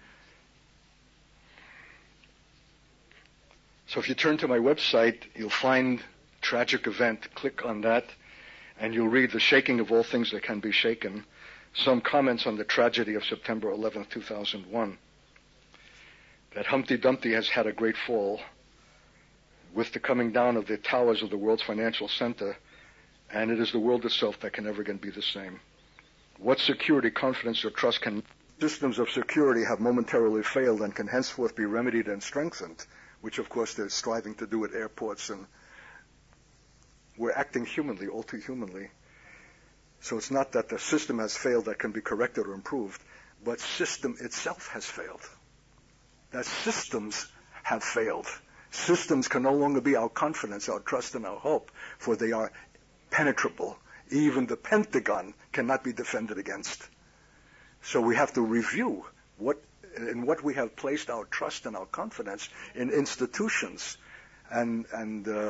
So if you turn to my website, you'll find Tragic Event. Click on that, and you'll read The Shaking of All Things That Can Be Shaken, some comments on the tragedy of September eleventh, two thousand one. That Humpty Dumpty has had a great fall with the coming down of the towers of the world's financial center, and it is the world itself that can never again be the same. What security, confidence, or trust can systems of security have momentarily failed and can henceforth be remedied and strengthened, which of course they're striving to do at airports, and we're acting humanly, all too humanly. So it's not that the system has failed that can be corrected or improved, but system itself has failed. That systems have failed. Systems can no longer be our confidence, our trust, and our hope, for they are penetrable. Even the Pentagon cannot be defended against. So we have to review what in what we have placed our trust and our confidence in institutions and and uh,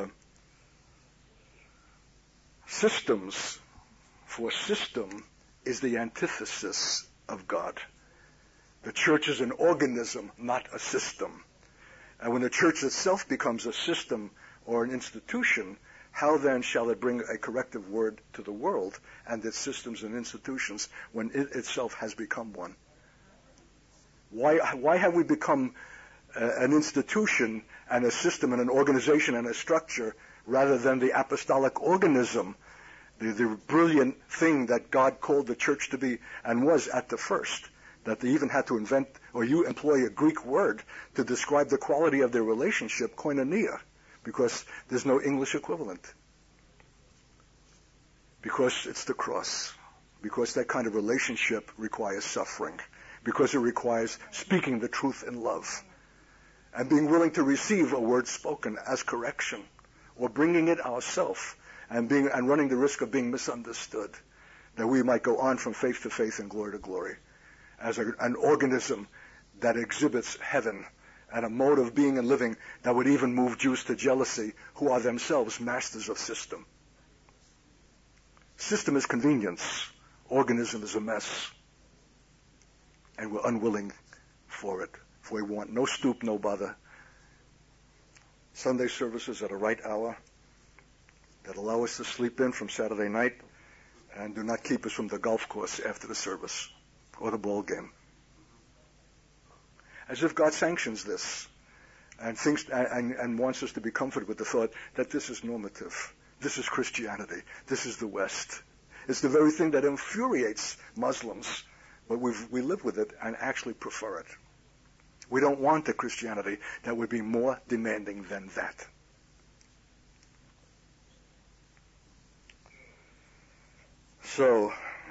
systems. For system is the antithesis of God. The church is an organism, not a system. And when the church itself becomes a system or an institution, how then shall it bring a corrective word to the world and its systems and institutions when it itself has become one? Why, why have we become uh, an institution and a system and an organization and a structure rather than the apostolic organism, the, the brilliant thing that God called the church to be and was at the first? That they even had to invent or you employ a Greek word to describe the quality of their relationship, koinonia, because there's no English equivalent. Because it's the cross. Because that kind of relationship requires suffering. Because it requires speaking the truth in love. And being willing to receive a word spoken as correction. Or bringing it ourselves and being and running the risk of being misunderstood. That we might go on from faith to faith and glory to glory. As a, an organism that exhibits heaven and a mode of being and living that would even move Jews to jealousy, who are themselves masters of system. System is convenience. Organism is a mess. And we're unwilling for it. For we want no stoop, no bother. Sunday services at a right hour that allow us to sleep in from Saturday night and do not keep us from the golf course after the service or the ball game. As if God sanctions this and thinks and, and wants us to be comforted with the thought that this is normative. This is Christianity. This is the West. It's the very thing that infuriates Muslims, but we've, we live with it and actually prefer it. We don't want a Christianity that would be more demanding than that. So,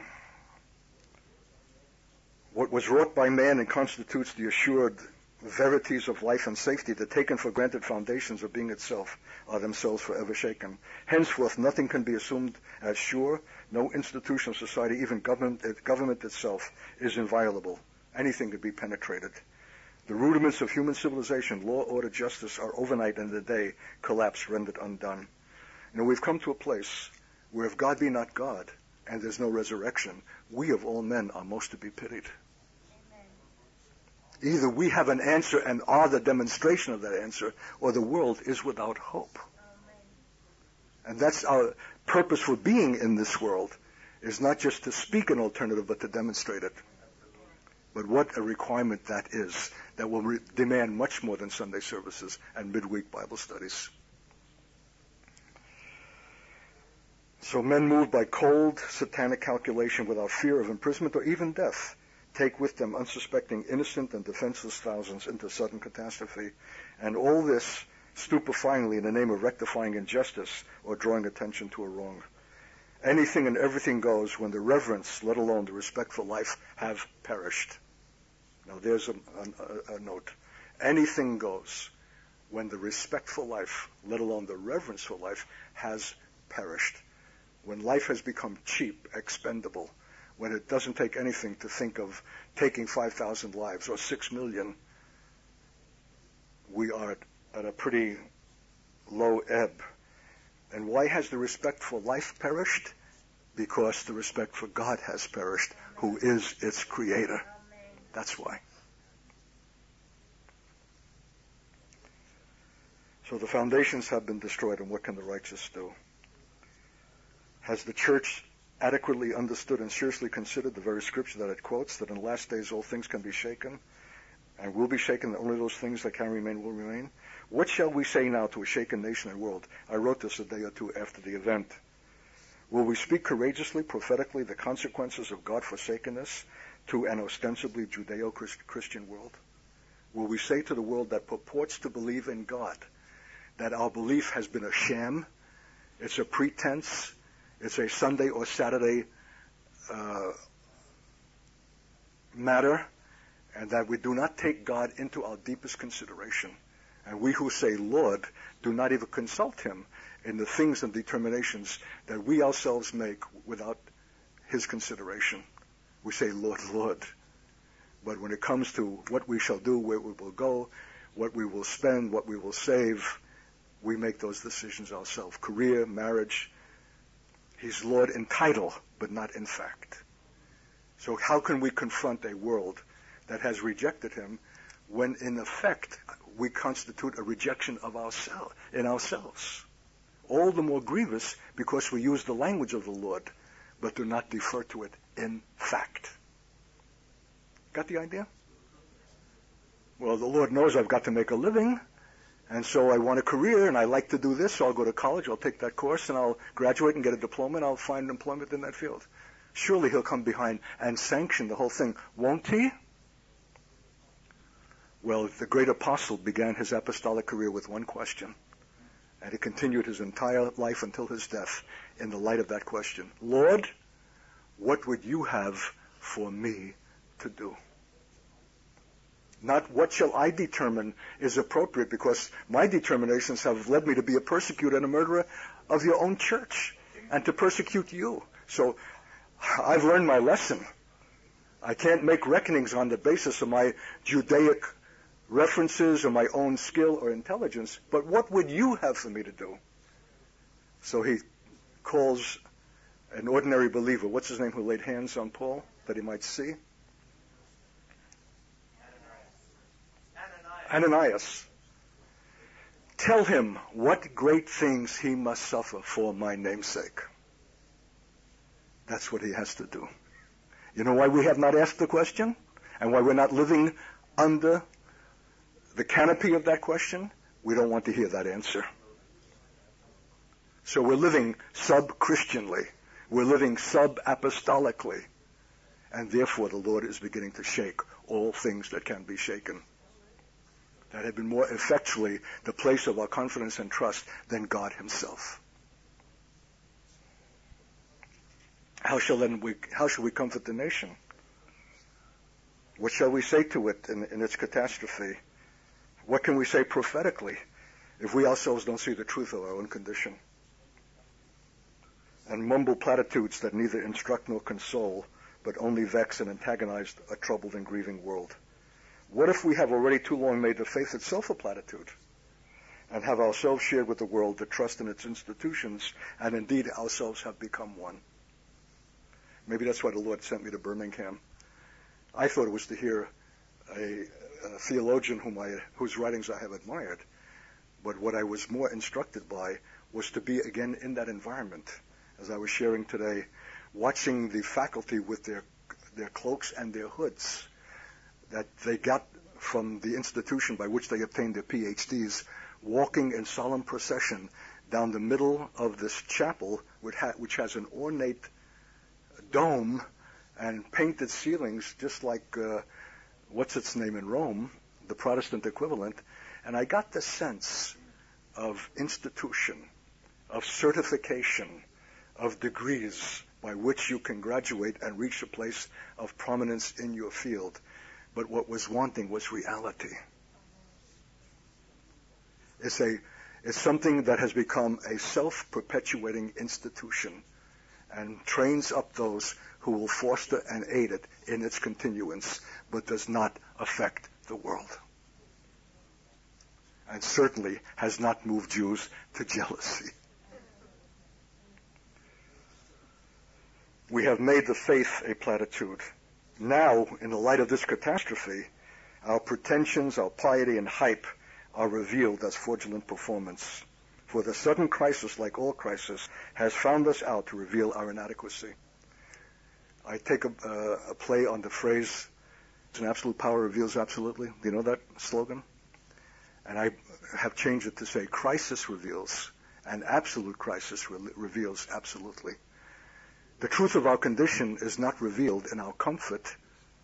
what was wrought by man and constitutes the assured verities of life and safety, the taken for granted foundations of being itself, are themselves forever shaken. Henceforth, nothing can be assumed as sure. No institution of society, even government, government itself, is inviolable. Anything could be penetrated. The rudiments of human civilization, law, order, justice, are overnight and in a day collapsed, rendered undone. You know, we've come to a place where if God be not God, and there's no resurrection, we of all men are most to be pitied. Either we have an answer and are the demonstration of that answer, or the world is without hope. And that's our purpose for being in this world, is not just to speak an alternative, but to demonstrate it. But what a requirement that is, that will re- demand much more than Sunday services and midweek Bible studies. So men moved by cold, satanic calculation without fear of imprisonment or even death take with them unsuspecting, innocent, and defenseless thousands into sudden catastrophe. And all this stupefyingly in the name of rectifying injustice or drawing attention to a wrong. Anything and everything goes when the reverence, let alone the respect for life, have perished. Now there's a, a, a note. Anything goes when the respect for life, let alone the reverence for life, has perished. When life has become cheap, expendable, when it doesn't take anything to think of taking five thousand lives or six million, we are at, at a pretty low ebb. And why has the respect for life perished? Because the respect for God has perished, who is its creator. That's why. So the foundations have been destroyed, and what can the righteous do? Has the church adequately understood and seriously considered the very scripture that it quotes, that in the last days all things can be shaken, and will be shaken, and only those things that can remain will remain? What shall we say now to a shaken nation and world? I wrote this a day or two after the event. Will we speak courageously, prophetically, the consequences of God-forsakenness, to an ostensibly Judeo-Christian world? Will we say to the world that purports to believe in God that our belief has been a sham, it's a pretense, it's a Sunday or Saturday uh, matter, and that we do not take God into our deepest consideration? And we who say Lord do not even consult him in the things and determinations that we ourselves make without his consideration. We say Lord, Lord. But when it comes to what we shall do, where we will go, what we will spend, what we will save, we make those decisions ourselves. Career, marriage. He's Lord in title, but not in fact. So how can we confront a world that has rejected him when in effect we constitute a rejection of ourselves in ourselves? All the more grievous because we use the language of the Lord, but do not defer to it in fact. Got the idea? Well, the Lord knows I've got to make a living, and so I want a career, and I like to do this, so I'll go to college, I'll take that course, and I'll graduate and get a diploma, and I'll find employment in that field. Surely he'll come behind and sanction the whole thing, won't he? Well, the great apostle began his apostolic career with one question, and he continued his entire life until his death in the light of that question. Lord, what would you have for me to do? Not what shall I determine is appropriate, because my determinations have led me to be a persecutor and a murderer of your own church and to persecute you. So I've learned my lesson. I can't make reckonings on the basis of my Judaic references or my own skill or intelligence, but what would you have for me to do? So he calls an ordinary believer, what's his name, who laid hands on Paul that he might see? Ananias. Ananias. Tell him what great things he must suffer for my name's sake. That's what he has to do. You know why we have not asked the question? And why we're not living under the canopy of that question? We don't want to hear that answer. So we're living sub-Christianly. We're living sub-apostolically. And therefore the Lord is beginning to shake all things that can be shaken, that have been more effectually the place of our confidence and trust than God himself. How shall then we, how shall we comfort the nation? What shall we say to it in, in its catastrophe? What can we say prophetically if we ourselves don't see the truth of our own condition? And mumble platitudes that neither instruct nor console, but only vex and antagonize a troubled and grieving world. What if we have already too long made the faith itself a platitude, and have ourselves shared with the world the trust in its institutions, and indeed ourselves have become one? Maybe that's why the Lord sent me to Birmingham. I thought it was to hear a, a theologian whom I, whose writings I have admired, but what I was more instructed by was to be again in that environment, as I was sharing today, watching the faculty with their their cloaks and their hoods that they got from the institution by which they obtained their P H Ds, walking in solemn procession down the middle of this chapel, which, ha- which has an ornate dome and painted ceilings, just like uh, what's its name in Rome, the Protestant equivalent. And I got the sense of institution, of certification, of degrees by which you can graduate and reach a place of prominence in your field. But what was wanting was reality. It's a, it's something that has become a self-perpetuating institution and trains up those who will foster and aid it in its continuance, but does not affect the world. And certainly has not moved Jews to jealousy. We have made the faith a platitude. Now, in the light of this catastrophe, our pretensions, our piety, and hype are revealed as fraudulent performance. For the sudden crisis, like all crises, has found us out to reveal our inadequacy. I take a, uh, a play on the phrase, "An absolute power reveals absolutely." Do you know that slogan? And I have changed it to say, crisis reveals, and absolute crisis re- reveals absolutely. The truth of our condition is not revealed in our comfort,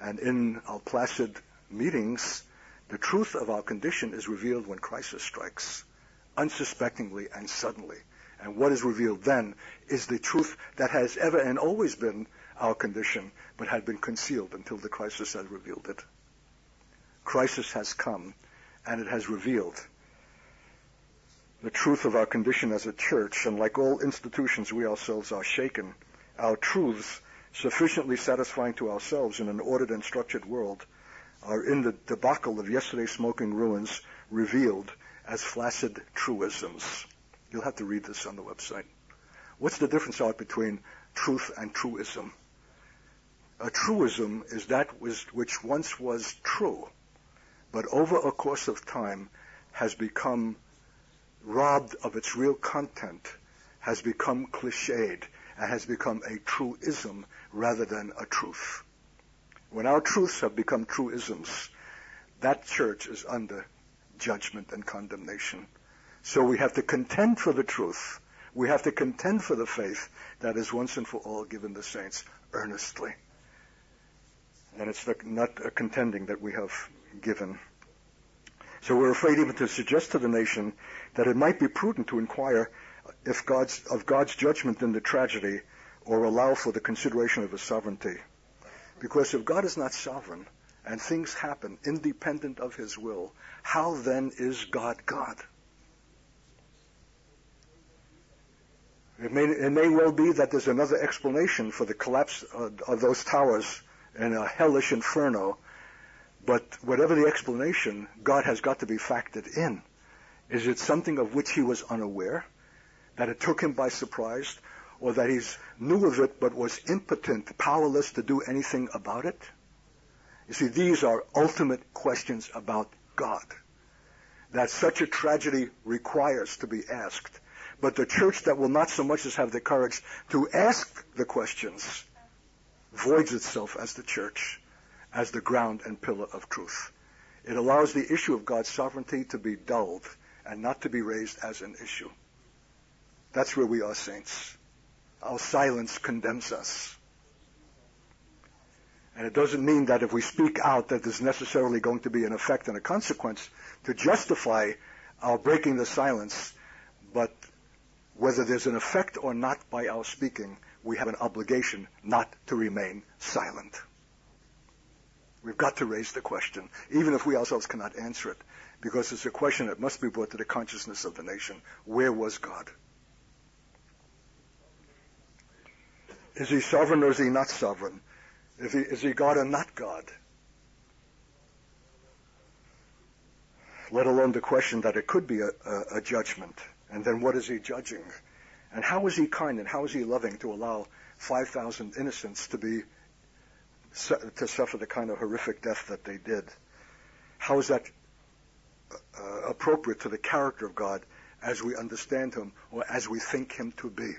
And in our placid meetings, the truth of our condition is revealed when crisis strikes, unsuspectingly and suddenly. And what is revealed then is the truth that has ever and always been our condition, but had been concealed until the crisis has revealed it. Crisis has come, and it has revealed the truth of our condition as a church. And like all institutions, we ourselves are shaken. Our truths, sufficiently satisfying to ourselves in an ordered and structured world, are in the debacle of yesterday's smoking ruins revealed as flaccid truisms. You'll have to read this on the website. What's the difference out between truth and truism? A truism is that which once was true, but over a course of time has become robbed of its real content, has become cliched, and has become a truism rather than a truth. When our truths have become truisms, that church is under judgment and condemnation. So we have to contend for the truth. We have to contend for the faith that is once and for all given the saints earnestly. And it's not a contending that we have given. So we're afraid even to suggest to the nation that it might be prudent to inquire if God's, of God's judgment in the tragedy, or allow for the consideration of his sovereignty. Because if God is not sovereign and things happen independent of his will, how then is God God? It may, it may well be that there's another explanation for the collapse of, of those towers in a hellish inferno, but whatever the explanation, God has got to be factored in. Is it something of which he was unaware, that it took him by surprise, or that he knew of it but was impotent, powerless to do anything about it? You see, these are ultimate questions about God, that such a tragedy requires to be asked. But the church that will not so much as have the courage to ask the questions voids itself as the church, as the ground and pillar of truth. It allows the issue of God's sovereignty to be dulled and not to be raised as an issue. That's where we are, saints. Our silence condemns us. And it doesn't mean that if we speak out that there's necessarily going to be an effect and a consequence to justify our breaking the silence, but whether there's an effect or not by our speaking, we have an obligation not to remain silent. We've got to raise the question, even if we ourselves cannot answer it, because it's a question that must be brought to the consciousness of the nation. Where was God? Is he sovereign or is he not sovereign? Is he, is he God or not God? Let alone the question that it could be a, a, a judgment. And then what is he judging? And how is he kind and how is he loving to allow five thousand innocents to be to suffer the kind of horrific death that they did? How is that uh, appropriate to the character of God as we understand him or as we think him to be?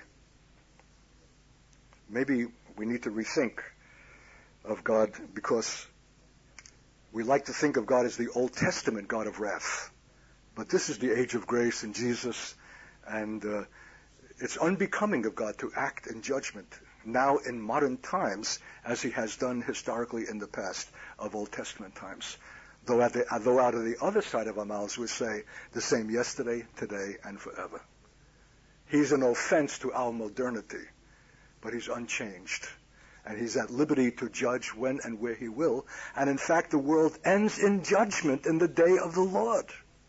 Maybe we need to rethink of God, because we like to think of God as the Old Testament God of wrath. But this is the age of grace in Jesus, and uh, it's unbecoming of God to act in judgment now in modern times as he has done historically in the past of Old Testament times. Though, at the, though out of the other side of our mouths we say the same yesterday, today, and forever. He's an offense to our modernity, but he's unchanged. And he's at liberty to judge when and where he will. And in fact, the world ends in judgment in the day of the Lord.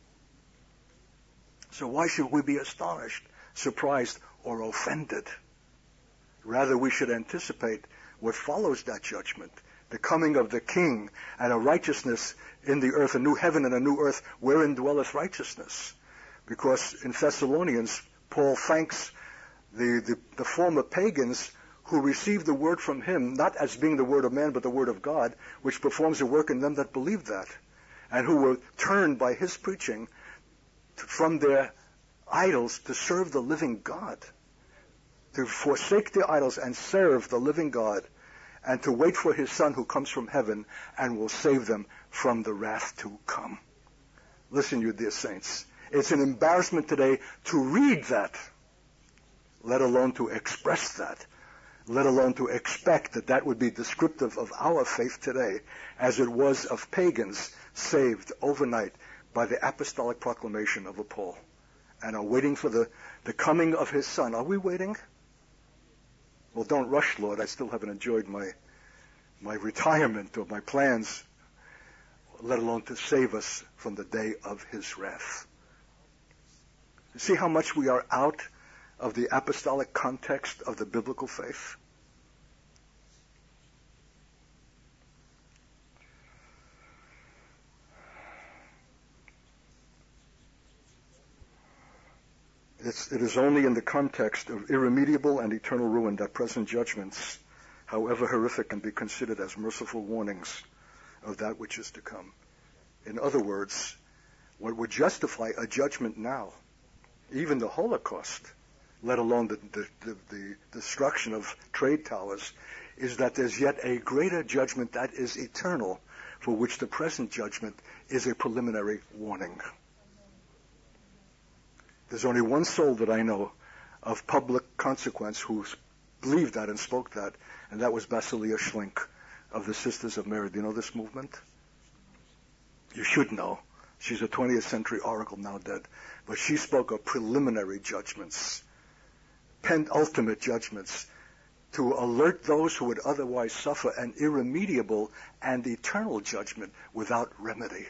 So why should we be astonished, surprised, or offended? Rather, we should anticipate what follows that judgment, the coming of the King and a righteousness in the earth, a new heaven and a new earth wherein dwelleth righteousness. Because in Thessalonians, Paul thanks the, the, the former pagans who received the word from him, not as being the word of man, but the word of God, which performs a work in them that believe that, and who were turned by his preaching to, from their idols to serve the living God, to forsake their idols and serve the living God, and to wait for his Son who comes from heaven and will save them from the wrath to come. Listen, you dear saints, it's an embarrassment today to read that, let alone to express that. let alone to expect that that would be descriptive of our faith today, as it was of pagans saved overnight by the apostolic proclamation of a Paul, and are waiting for the, the coming of his Son. Are we waiting? Well, don't rush, Lord. I still haven't enjoyed my my retirement or my plans, let alone to save us from the day of his wrath. You see how much we are out of the apostolic context of the biblical faith? It's, it is only in the context of irremediable and eternal ruin that present judgments, however horrific, can be considered as merciful warnings of that which is to come. In other words, what would justify a judgment now, even the Holocaust, let alone the, the, the, the destruction of trade towers, is that there's yet a greater judgment that is eternal, for which the present judgment is a preliminary warning. There's only one soul that I know of public consequence who believed that and spoke that, and that was Basilia Schlink of the Sisters of Mary. Do you know this movement? You should know. She's a twentieth century oracle, now dead. But she spoke of preliminary judgments, penultimate judgments, to alert those who would otherwise suffer an irremediable and eternal judgment without remedy.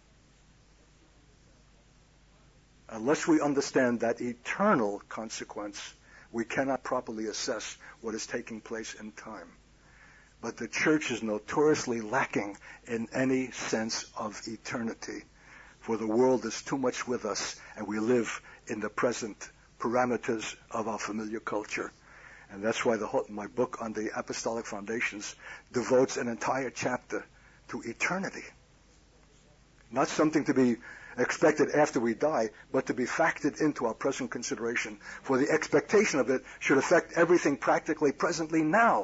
Unless we understand that eternal consequence, we cannot properly assess what is taking place in time. But the church is notoriously lacking in any sense of eternity, for the world is too much with us, and we live in the present parameters of our familiar culture. And that's why the whole, my book on the Apostolic Foundations devotes an entire chapter to eternity. Not something to be expected after we die, but to be factored into our present consideration. For the expectation of it should affect everything practically presently now.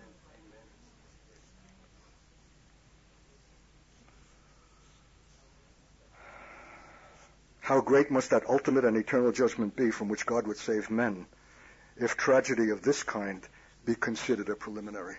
How great must that ultimate and eternal judgment be from which God would save men, if tragedy of this kind be considered a preliminary?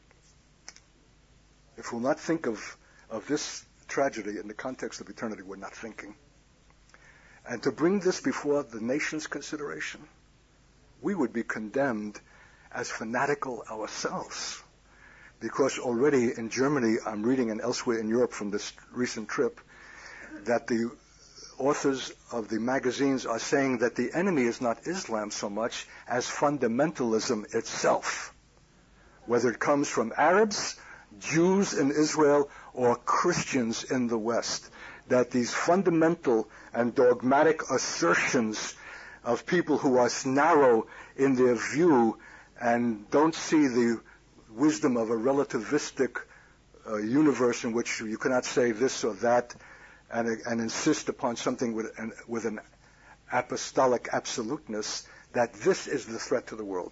If we'll not think of, of this tragedy in the context of eternity, we're not thinking. And to bring this before the nation's consideration, we would be condemned as fanatical ourselves. Because already in Germany, I'm reading, and elsewhere in Europe from this recent trip, that the authors of the magazines are saying that the enemy is not Islam so much as fundamentalism itself, whether it comes from Arabs, Jews in Israel, or Christians in the West, that these fundamental and dogmatic assertions of people who are narrow in their view and don't see the wisdom of a relativistic uh, universe in which you cannot say this or that, and, and insist upon something with an, with an apostolic absoluteness, that this is the threat to the world.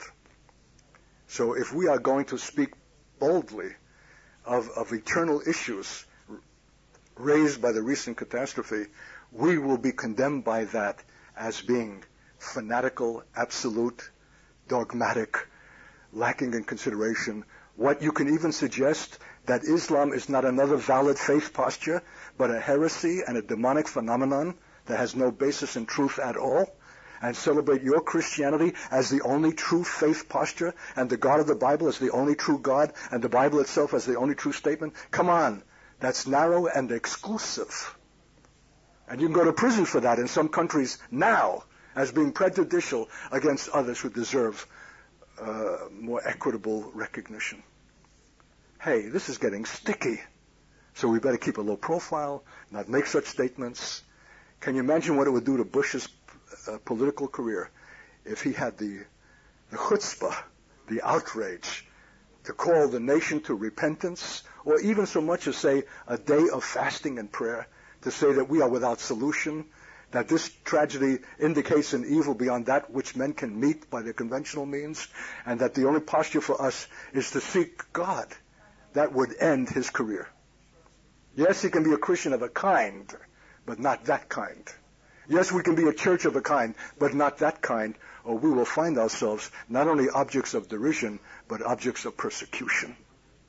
So if we are going to speak boldly of, of eternal issues raised by the recent catastrophe, we will be condemned by that as being fanatical, absolute, dogmatic, lacking in consideration. What you can even suggest that Islam is not another valid faith posture, but a heresy and a demonic phenomenon that has no basis in truth at all, and celebrate your Christianity as the only true faith posture, and the God of the Bible as the only true God, and the Bible itself as the only true statement. Come on, that's narrow and exclusive. And you can go to prison for that in some countries now, as being prejudicial against others who deserve uh, more equitable recognition. Hey, this is getting sticky, so we better keep a low profile, not make such statements. Can you imagine what it would do to Bush's uh, political career if he had the, the chutzpah, the outrage, to call the nation to repentance, or even so much as say a day of fasting and prayer, to say that we are without solution, that this tragedy indicates an evil beyond that which men can meet by their conventional means, and that the only posture for us is to seek God. That would end his career. Yes, he can be a Christian of a kind, but not that kind. Yes, we can be a church of a kind, but not that kind, or we will find ourselves not only objects of derision, but objects of persecution.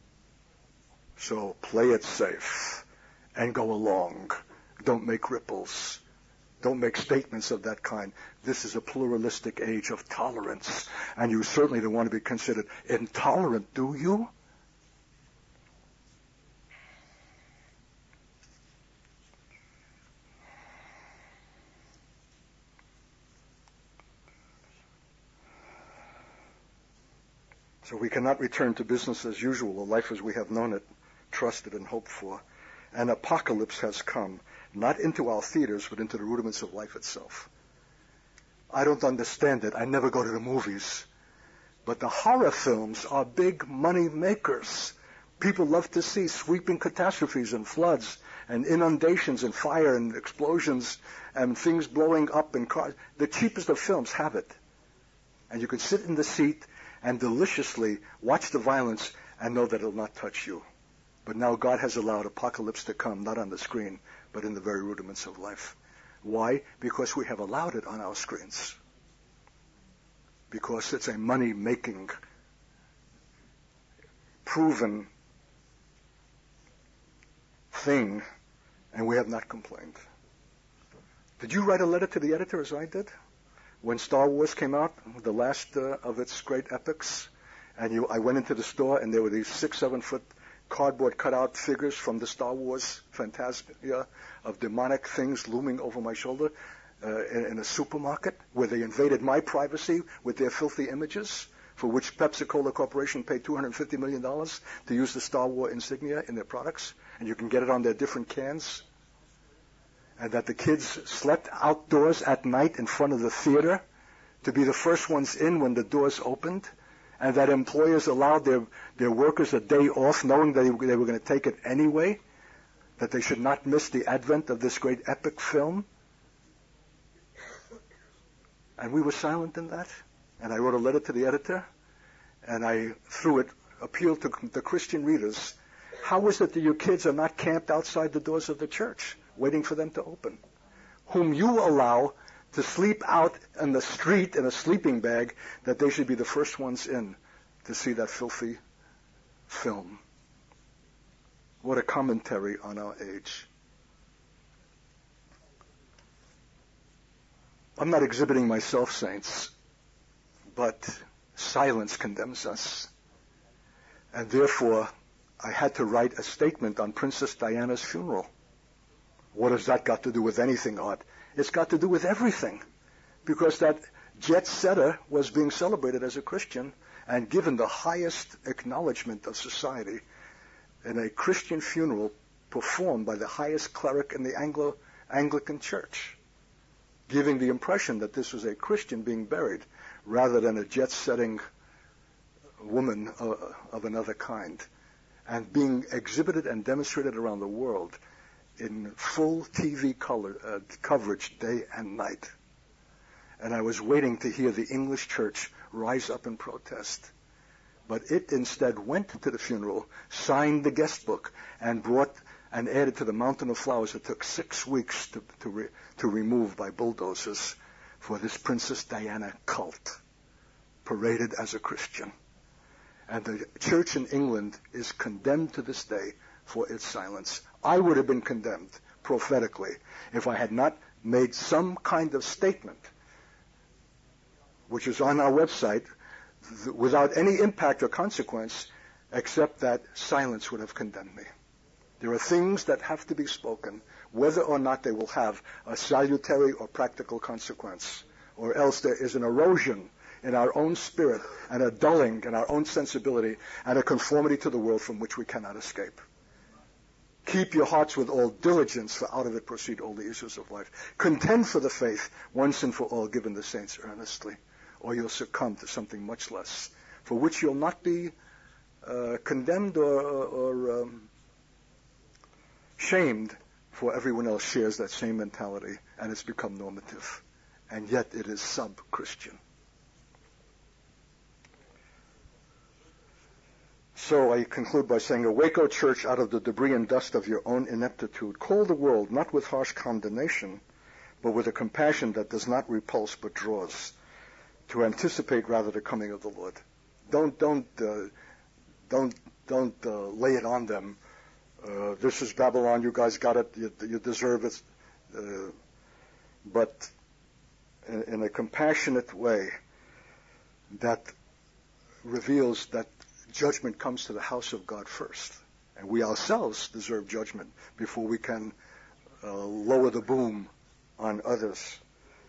So play it safe and go along. Don't make ripples. Don't make statements of that kind. This is a pluralistic age of tolerance, and you certainly don't want to be considered intolerant, do you? So we cannot return to business as usual, a life as we have known it, trusted and hoped for. An apocalypse has come, not into our theaters, but into the rudiments of life itself. I don't understand it. I never go to the movies. But the horror films are big money makers. People love to see sweeping catastrophes and floods and inundations and fire and explosions and things blowing up and cars. The cheapest of films have it. And you can sit in the seat and deliciously watch the violence and know that it will not touch you. But now God has allowed apocalypse to come, not on the screen, but in the very rudiments of life. Why? Because we have allowed it on our screens. Because it's a money-making, proven thing, and we have not complained. Did you write a letter to the editor as I did? When Star Wars came out, the last uh, of its great epics, and you, I went into the store, and there were these six, seven-foot cardboard cutout figures from the Star Wars Phantasma of demonic things looming over my shoulder uh, in, in a supermarket where they invaded my privacy with their filthy images, for which Pepsi-Cola Corporation paid two hundred fifty million dollars to use the Star Wars insignia in their products, and you can get it on their different cans. And that the kids slept outdoors at night in front of the theater to be the first ones in when the doors opened, and that employers allowed their, their workers a day off knowing that they were, they were going to take it anyway, that they should not miss the advent of this great epic film. And we were silent in that. And I wrote a letter to the editor, and I, through it, appealed to the Christian readers. How is it that your kids are not camped outside the doors of the church, waiting for them to open? Whom you allow to sleep out in the street in a sleeping bag, that they should be the first ones in to see that filthy film. What a commentary on our age. I'm not exhibiting myself, saints, but silence condemns us. And therefore, I had to write a statement on Princess Diana's funeral. What has that got to do with anything, Art? It's got to do with everything. Because that jet setter was being celebrated as a Christian and given the highest acknowledgement of society in a Christian funeral performed by the highest cleric in the Anglo Anglican Church, giving the impression that this was a Christian being buried rather than a jet-setting woman uh, of another kind, and being exhibited and demonstrated around the world in full T V color, uh, coverage day and night. And I was waiting to hear the English church rise up in protest. But it instead went to the funeral, signed the guest book, and brought and added to the mountain of flowers it took six weeks to, to, re, to remove by bulldozers for this Princess Diana cult, paraded as a Christian. And the church in England is condemned to this day for its silence. I would have been condemned prophetically if I had not made some kind of statement, which is on our website, th- without any impact or consequence, except that silence would have condemned me. There are things that have to be spoken, whether or not they will have a salutary or practical consequence, or else there is an erosion in our own spirit and a dulling in our own sensibility and a conformity to the world from which we cannot escape. Keep your hearts with all diligence, for out of it proceed all the issues of life. Contend for the faith, once and for all given the saints earnestly, or you'll succumb to something much less, for which you'll not be uh, condemned or, or um, shamed, for everyone else shares that same mentality, and it's become normative. And yet it is sub-Christian. So I conclude by saying, awake, O church, out of the debris and dust of your own ineptitude. Call the world, not with harsh condemnation, but with a compassion that does not repulse but draws, to anticipate rather the coming of the Lord. Don't don't uh, don't don't uh, lay it on them. Uh, this is Babylon. You guys got it. You, you deserve it. Uh, but in, in a compassionate way that reveals that judgment comes to the house of God first, and we ourselves deserve judgment before we can uh, lower the boom on others.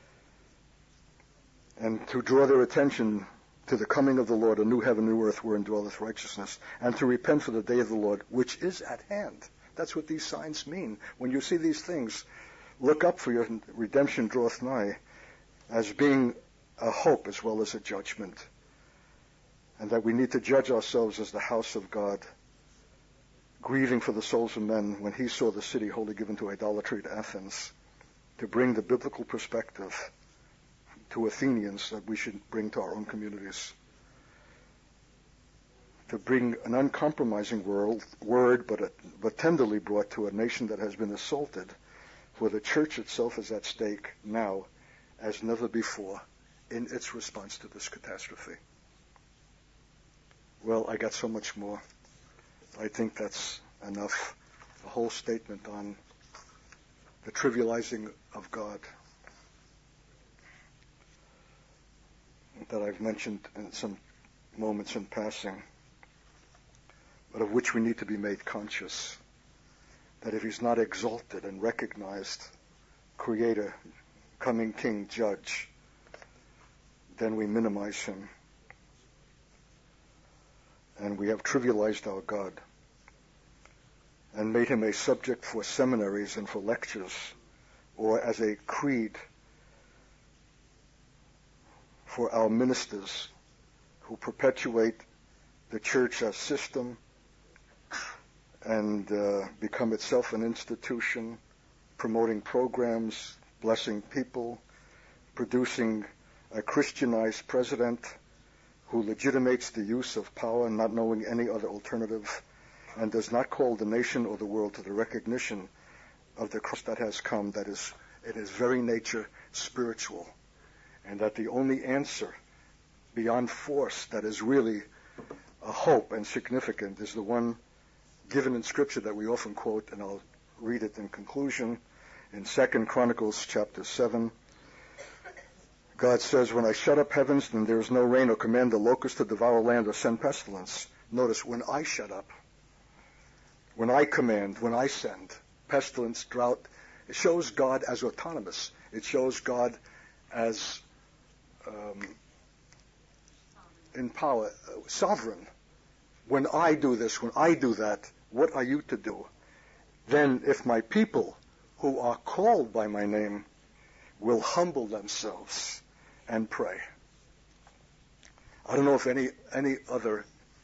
And to draw their attention to the coming of the Lord, a new heaven, new earth, wherein dwelleth righteousness, and to repent for the day of the Lord, which is at hand. That's what these signs mean. When you see these things, look up, for your redemption draweth nigh, as being a hope as well as a judgment. And that we need to judge ourselves as the house of God, grieving for the souls of men when he saw the city wholly given to idolatry at Athens, to bring the biblical perspective to Athenians that we should bring to our own communities. To bring an uncompromising world, word, but, a, but tenderly brought to a nation that has been assaulted, for the church itself is at stake now as never before in its response to this catastrophe. Well, I got so much more. I think that's enough. A whole statement on the trivializing of God that I've mentioned in some moments in passing, but of which we need to be made conscious, that if he's not exalted and recognized, creator, coming king, judge, then we minimize him. And we have trivialized our God and made him a subject for seminaries and for lectures, or as a creed for our ministers who perpetuate the church as system and uh, become itself an institution, promoting programs, blessing people, producing a Christianized president who legitimates the use of power, not knowing any other alternative, and does not call the nation or the world to the recognition of the Christ that has come, that is, in his very nature, spiritual. And that the only answer beyond force that is really a hope and significant is the one given in Scripture that we often quote, and I'll read it in conclusion. In Second Chronicles chapter seven, God says, when I shut up heavens, then there is no rain, or command the locust to devour land, or send pestilence. Notice, when I shut up, when I command, when I send pestilence, drought, it shows God as autonomous. It shows God as Um, in power, uh, sovereign. When I do this, when I do that, what are you to do? Then if my people who are called by my name will humble themselves and pray. I don't know if any any other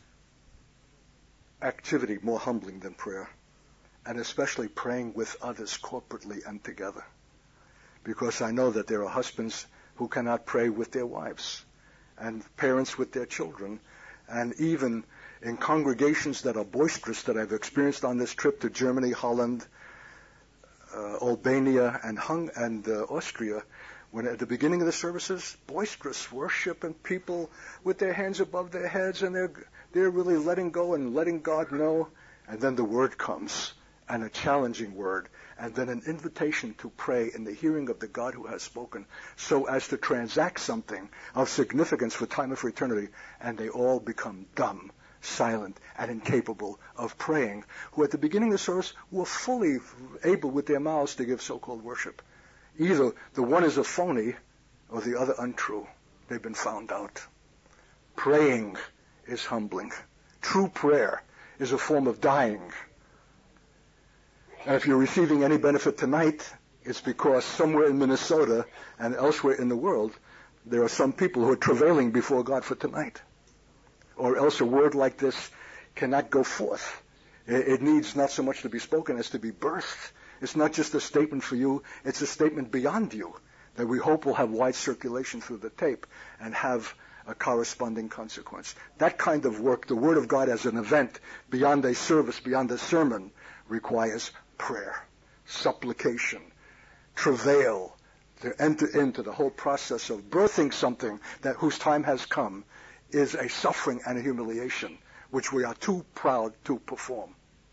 activity more humbling than prayer, and especially praying with others corporately and together. Because I know that there are husbands who cannot pray with their wives, and parents with their children, and even in congregations that are boisterous that I've experienced on this trip to Germany, Holland, uh, Albania, and, Hung- and uh, Austria, when at the beginning of the services, boisterous worship and people with their hands above their heads, and they're, they're really letting go and letting God know, and then the word comes, and a challenging word, and then an invitation to pray in the hearing of the God who has spoken, so as to transact something of significance for time and for eternity, and they all become dumb, silent, and incapable of praying, who at the beginning of the service were fully able with their mouths to give so-called worship. Either the one is a phony or the other untrue. They've been found out. Praying is humbling. True prayer is a form of dying. And if you're receiving any benefit tonight, it's because somewhere in Minnesota and elsewhere in the world, there are some people who are travailing before God for tonight. Or else a word like this cannot go forth. It needs not so much to be spoken as to be birthed. It's not just a statement for you, it's a statement beyond you that we hope will have wide circulation through the tape and have a corresponding consequence. That kind of work, the Word of God as an event beyond a service, beyond a sermon, requires prayer, supplication, travail, to enter into the whole process of birthing something that whose time has come is a suffering and a humiliation which we are too proud to perform.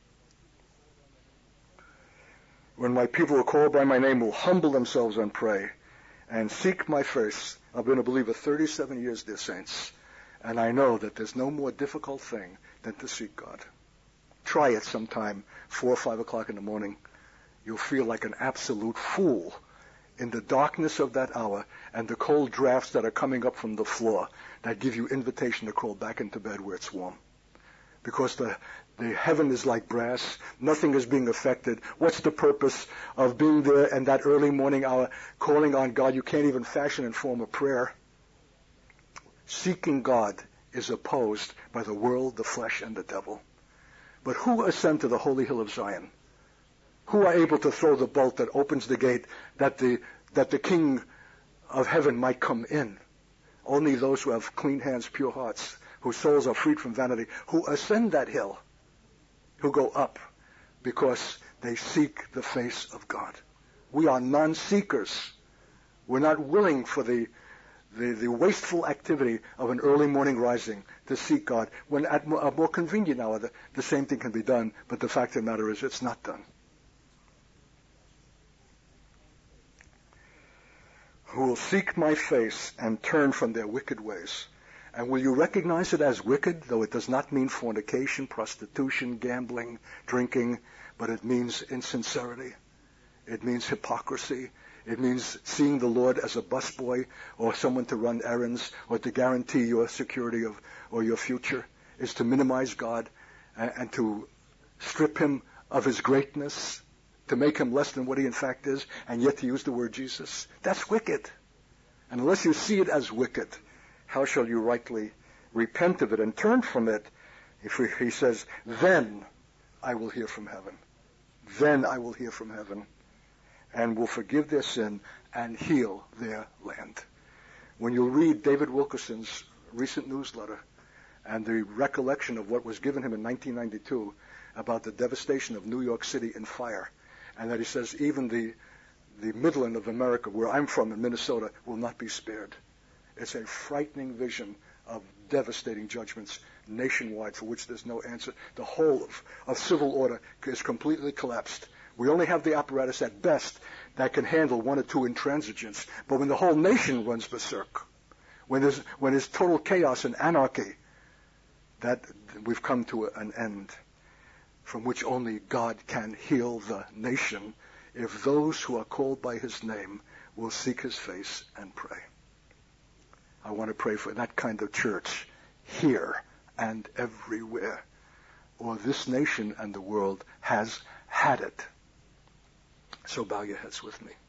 When my people who call by my name will humble themselves and pray and seek my face. I've been a believer thirty-seven years, dear saints, and I know that there's no more difficult thing than to seek God. Try it sometime, four or five o'clock in the morning. You'll feel like an absolute fool in the darkness of that hour and the cold drafts that are coming up from the floor that give you invitation to crawl back into bed where it's warm. Because the, the heaven is like brass. Nothing is being affected. What's the purpose of being there in that early morning hour calling on God? You can't even fashion and form a prayer. Seeking God is opposed by the world, the flesh, and the devil. But who ascend to the holy hill of Zion? Who are able to throw the bolt that opens the gate that the, that the King of heaven might come in? Only those who have clean hands, pure hearts, whose souls are freed from vanity, who ascend that hill, who go up because they seek the face of God. We are non-seekers. We're not willing for the, the, the wasteful activity of an early morning rising to seek God, when at a more convenient hour the, the same thing can be done, but the fact of the matter is it's not done. Who will seek my face and turn from their wicked ways. And will you recognize it as wicked, though it does not mean fornication, prostitution, gambling, drinking, but it means insincerity. It means hypocrisy. It means seeing the Lord as a busboy or someone to run errands or to guarantee your security of or your future. Is to minimize God and, and to strip him of his greatness, to make him less than what he in fact is, and yet to use the word Jesus. That's wicked. And unless you see it as wicked, how shall you rightly repent of it and turn from it? If we, he says, then I will hear from heaven. Then I will hear from heaven and will forgive their sin and heal their land. When you read David Wilkerson's recent newsletter and the recollection of what was given him in nineteen ninety-two about the devastation of New York City in fire, and that he says even the, the Midland of America, where I'm from in Minnesota, will not be spared. It's a frightening vision of devastating judgments nationwide for which there's no answer. The whole of, of civil order is completely collapsed. We only have the apparatus at best that can handle one or two intransigents. But when the whole nation runs berserk, when there's, when there's total chaos and anarchy, that we've come to an end from which only God can heal the nation if those who are called by his name will seek his face and pray. I want to pray for that kind of church here and everywhere, or this nation and the world has had it. So bow your heads with me.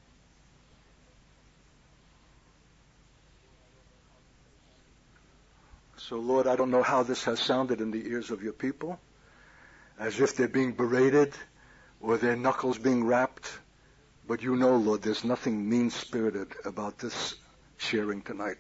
So, Lord, I don't know how this has sounded in the ears of your people, as if they're being berated or their knuckles being rapped. But you know, Lord, there's nothing mean-spirited about this sharing tonight.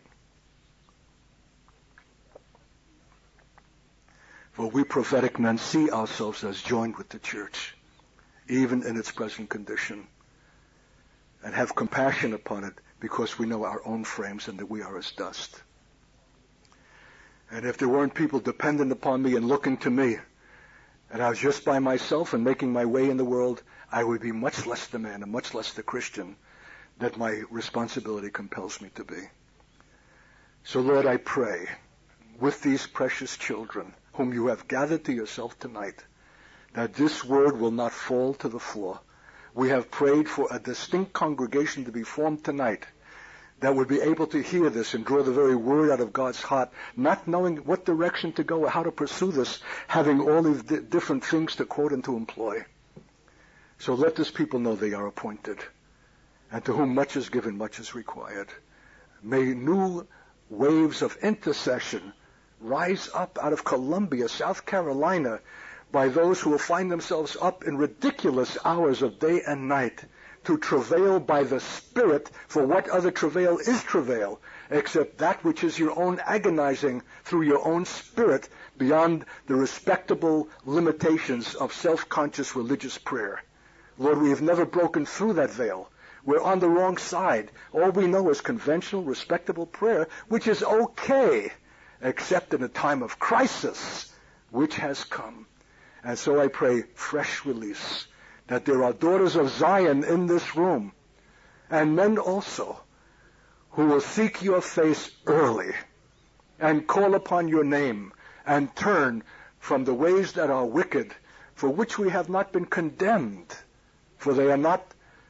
For we prophetic men see ourselves as joined with the church, even in its present condition, and have compassion upon it because we know our own frames and that we are as dust. And if there weren't people dependent upon me and looking to me, and I was just by myself and making my way in the world, I would be much less the man and much less the Christian that my responsibility compels me to be. So, Lord, I pray with these precious children whom you have gathered to yourself tonight, that this word will not fall to the floor. We have prayed for a distinct congregation to be formed tonight that would be able to hear this and draw the very word out of God's heart, not knowing what direction to go or how to pursue this, having all these di- different things to quote and to employ. So let this people know they are appointed, and to whom much is given, much is required. May new waves of intercession rise up out of Columbia, South Carolina, by those who will find themselves up in ridiculous hours of day and night to travail by the Spirit, for what other travail is travail, except that which is your own agonizing through your own spirit beyond the respectable limitations of self-conscious religious prayer. Lord, we have never broken through that veil. We're on the wrong side. All we know is conventional, respectable prayer, which is okay, except in a time of crisis, which has come. And so I pray fresh release, that there are daughters of Zion in this room, and men also, who will seek your face early and call upon your name and turn from the ways that are wicked, for which we have not been condemned, for they are not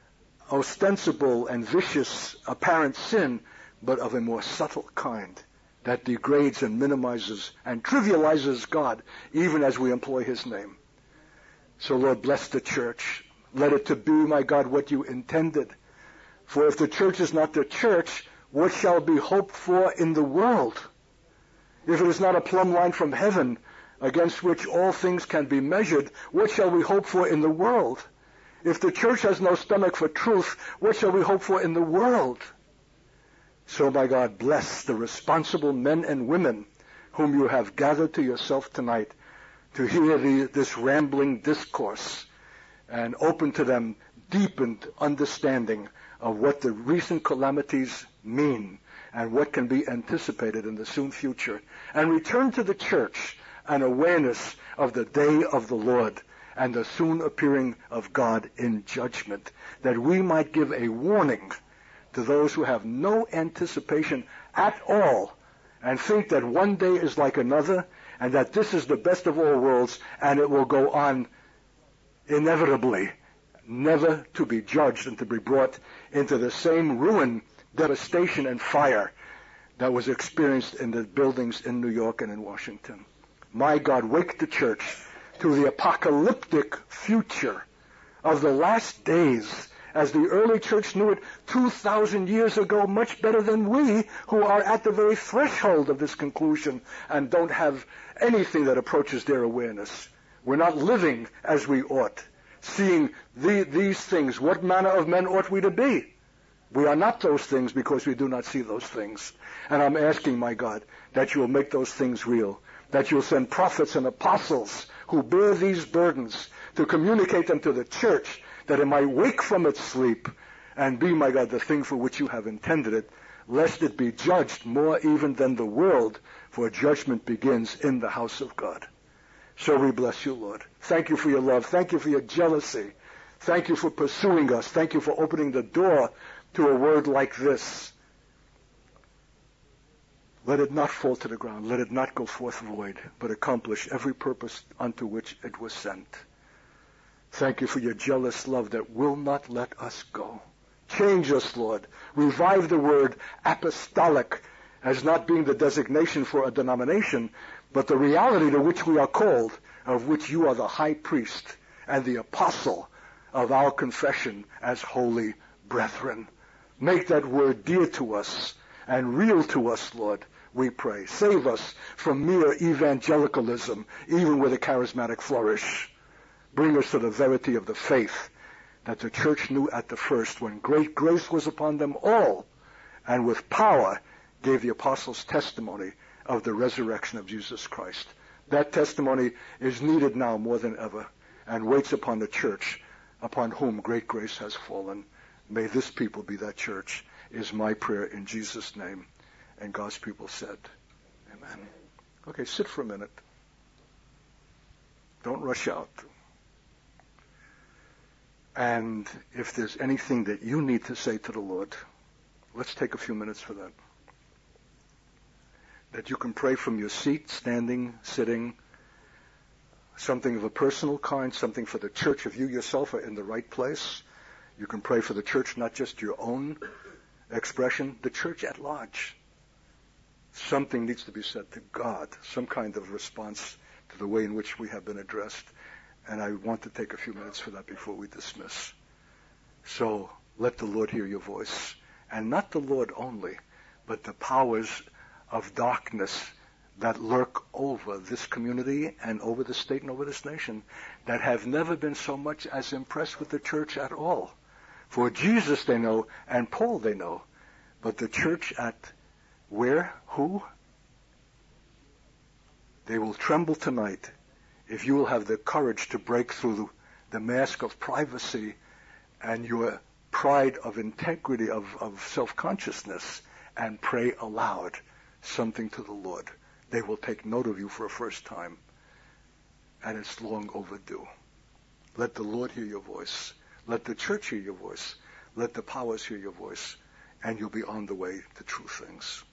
ostensible and vicious apparent sin, but of a more subtle kind that degrades and minimizes and trivializes God, even as we employ his name. So Lord, bless the church. Let it to be, my God, what you intended. For if the church is not the church, what shall be hoped for in the world? If it is not a plumb line from heaven against which all things can be measured, what shall we hope for in the world? If the church has no stomach for truth, what shall we hope for in the world? So, my God, bless the responsible men and women whom you have gathered to yourself tonight to hear the, this rambling discourse, and open to them deepened understanding of what the recent calamities mean and what can be anticipated in the soon future, and return to the church an awareness of the day of the Lord and the soon appearing of God in judgment, that we might give a warning to those who have no anticipation at all and think that one day is like another and that this is the best of all worlds and it will go on inevitably, never to be judged and to be brought into the same ruin, devastation, and fire that was experienced in the buildings in New York and in Washington. My God, wake the church to the apocalyptic future of the last days, as the early church knew it two thousand years ago, much better than we, who are at the very threshold of this conclusion and don't have anything that approaches their awareness. We're not living as we ought, seeing the, these things. What manner of men ought we to be? We are not those things because we do not see those things. And I'm asking, my God, that you will make those things real, that you'll send prophets and apostles who bear these burdens to communicate them to the church, that it might wake from its sleep and be, my God, the thing for which you have intended it, lest it be judged more even than the world, for judgment begins in the house of God. So we bless you, Lord. Thank you for your love. Thank you for your jealousy. Thank you for pursuing us. Thank you for opening the door to a word like this. Let it not fall to the ground. Let it not go forth void, but accomplish every purpose unto which it was sent. Thank you for your jealous love that will not let us go. Change us, Lord. Revive the word apostolic as not being the designation for a denomination, but the reality to which we are called, of which you are the high priest and the apostle of our confession as holy brethren. Make that word dear to us and real to us, Lord, we pray. Save us from mere evangelicalism, even with a charismatic flourish. Bring us to the verity of the faith that the church knew at the first, when great grace was upon them all, and with power gave the apostles testimony of the resurrection of Jesus Christ. That testimony is needed now more than ever, and waits upon the church, upon whom great grace has fallen. May this people be that church, is my prayer in Jesus' name. And God's people said, amen. Okay, sit for a minute. Don't rush out. And if there's anything that you need to say to the Lord, let's take a few minutes for that. That you can pray from your seat, standing, sitting, something of a personal kind, something for the church if you yourself are in the right place. You can pray for the church, not just your own expression, the church at large. Something needs to be said to God, some kind of response to the way in which we have been addressed. And I want to take a few minutes for that before we dismiss. So let the Lord hear your voice. And not the Lord only, but the powers of darkness that lurk over this community and over the state and over this nation, that have never been so much as impressed with the church at all. For Jesus they know, and Paul they know, but the church at where? Who? They will tremble tonight if you will have the courage to break through the mask of privacy and your pride of integrity, of, of self-consciousness, and pray aloud something to the Lord. They will take note of you for a first time, and it's long overdue. Let the Lord hear your voice. Let the church hear your voice. Let the powers hear your voice, and you'll be on the way to true things.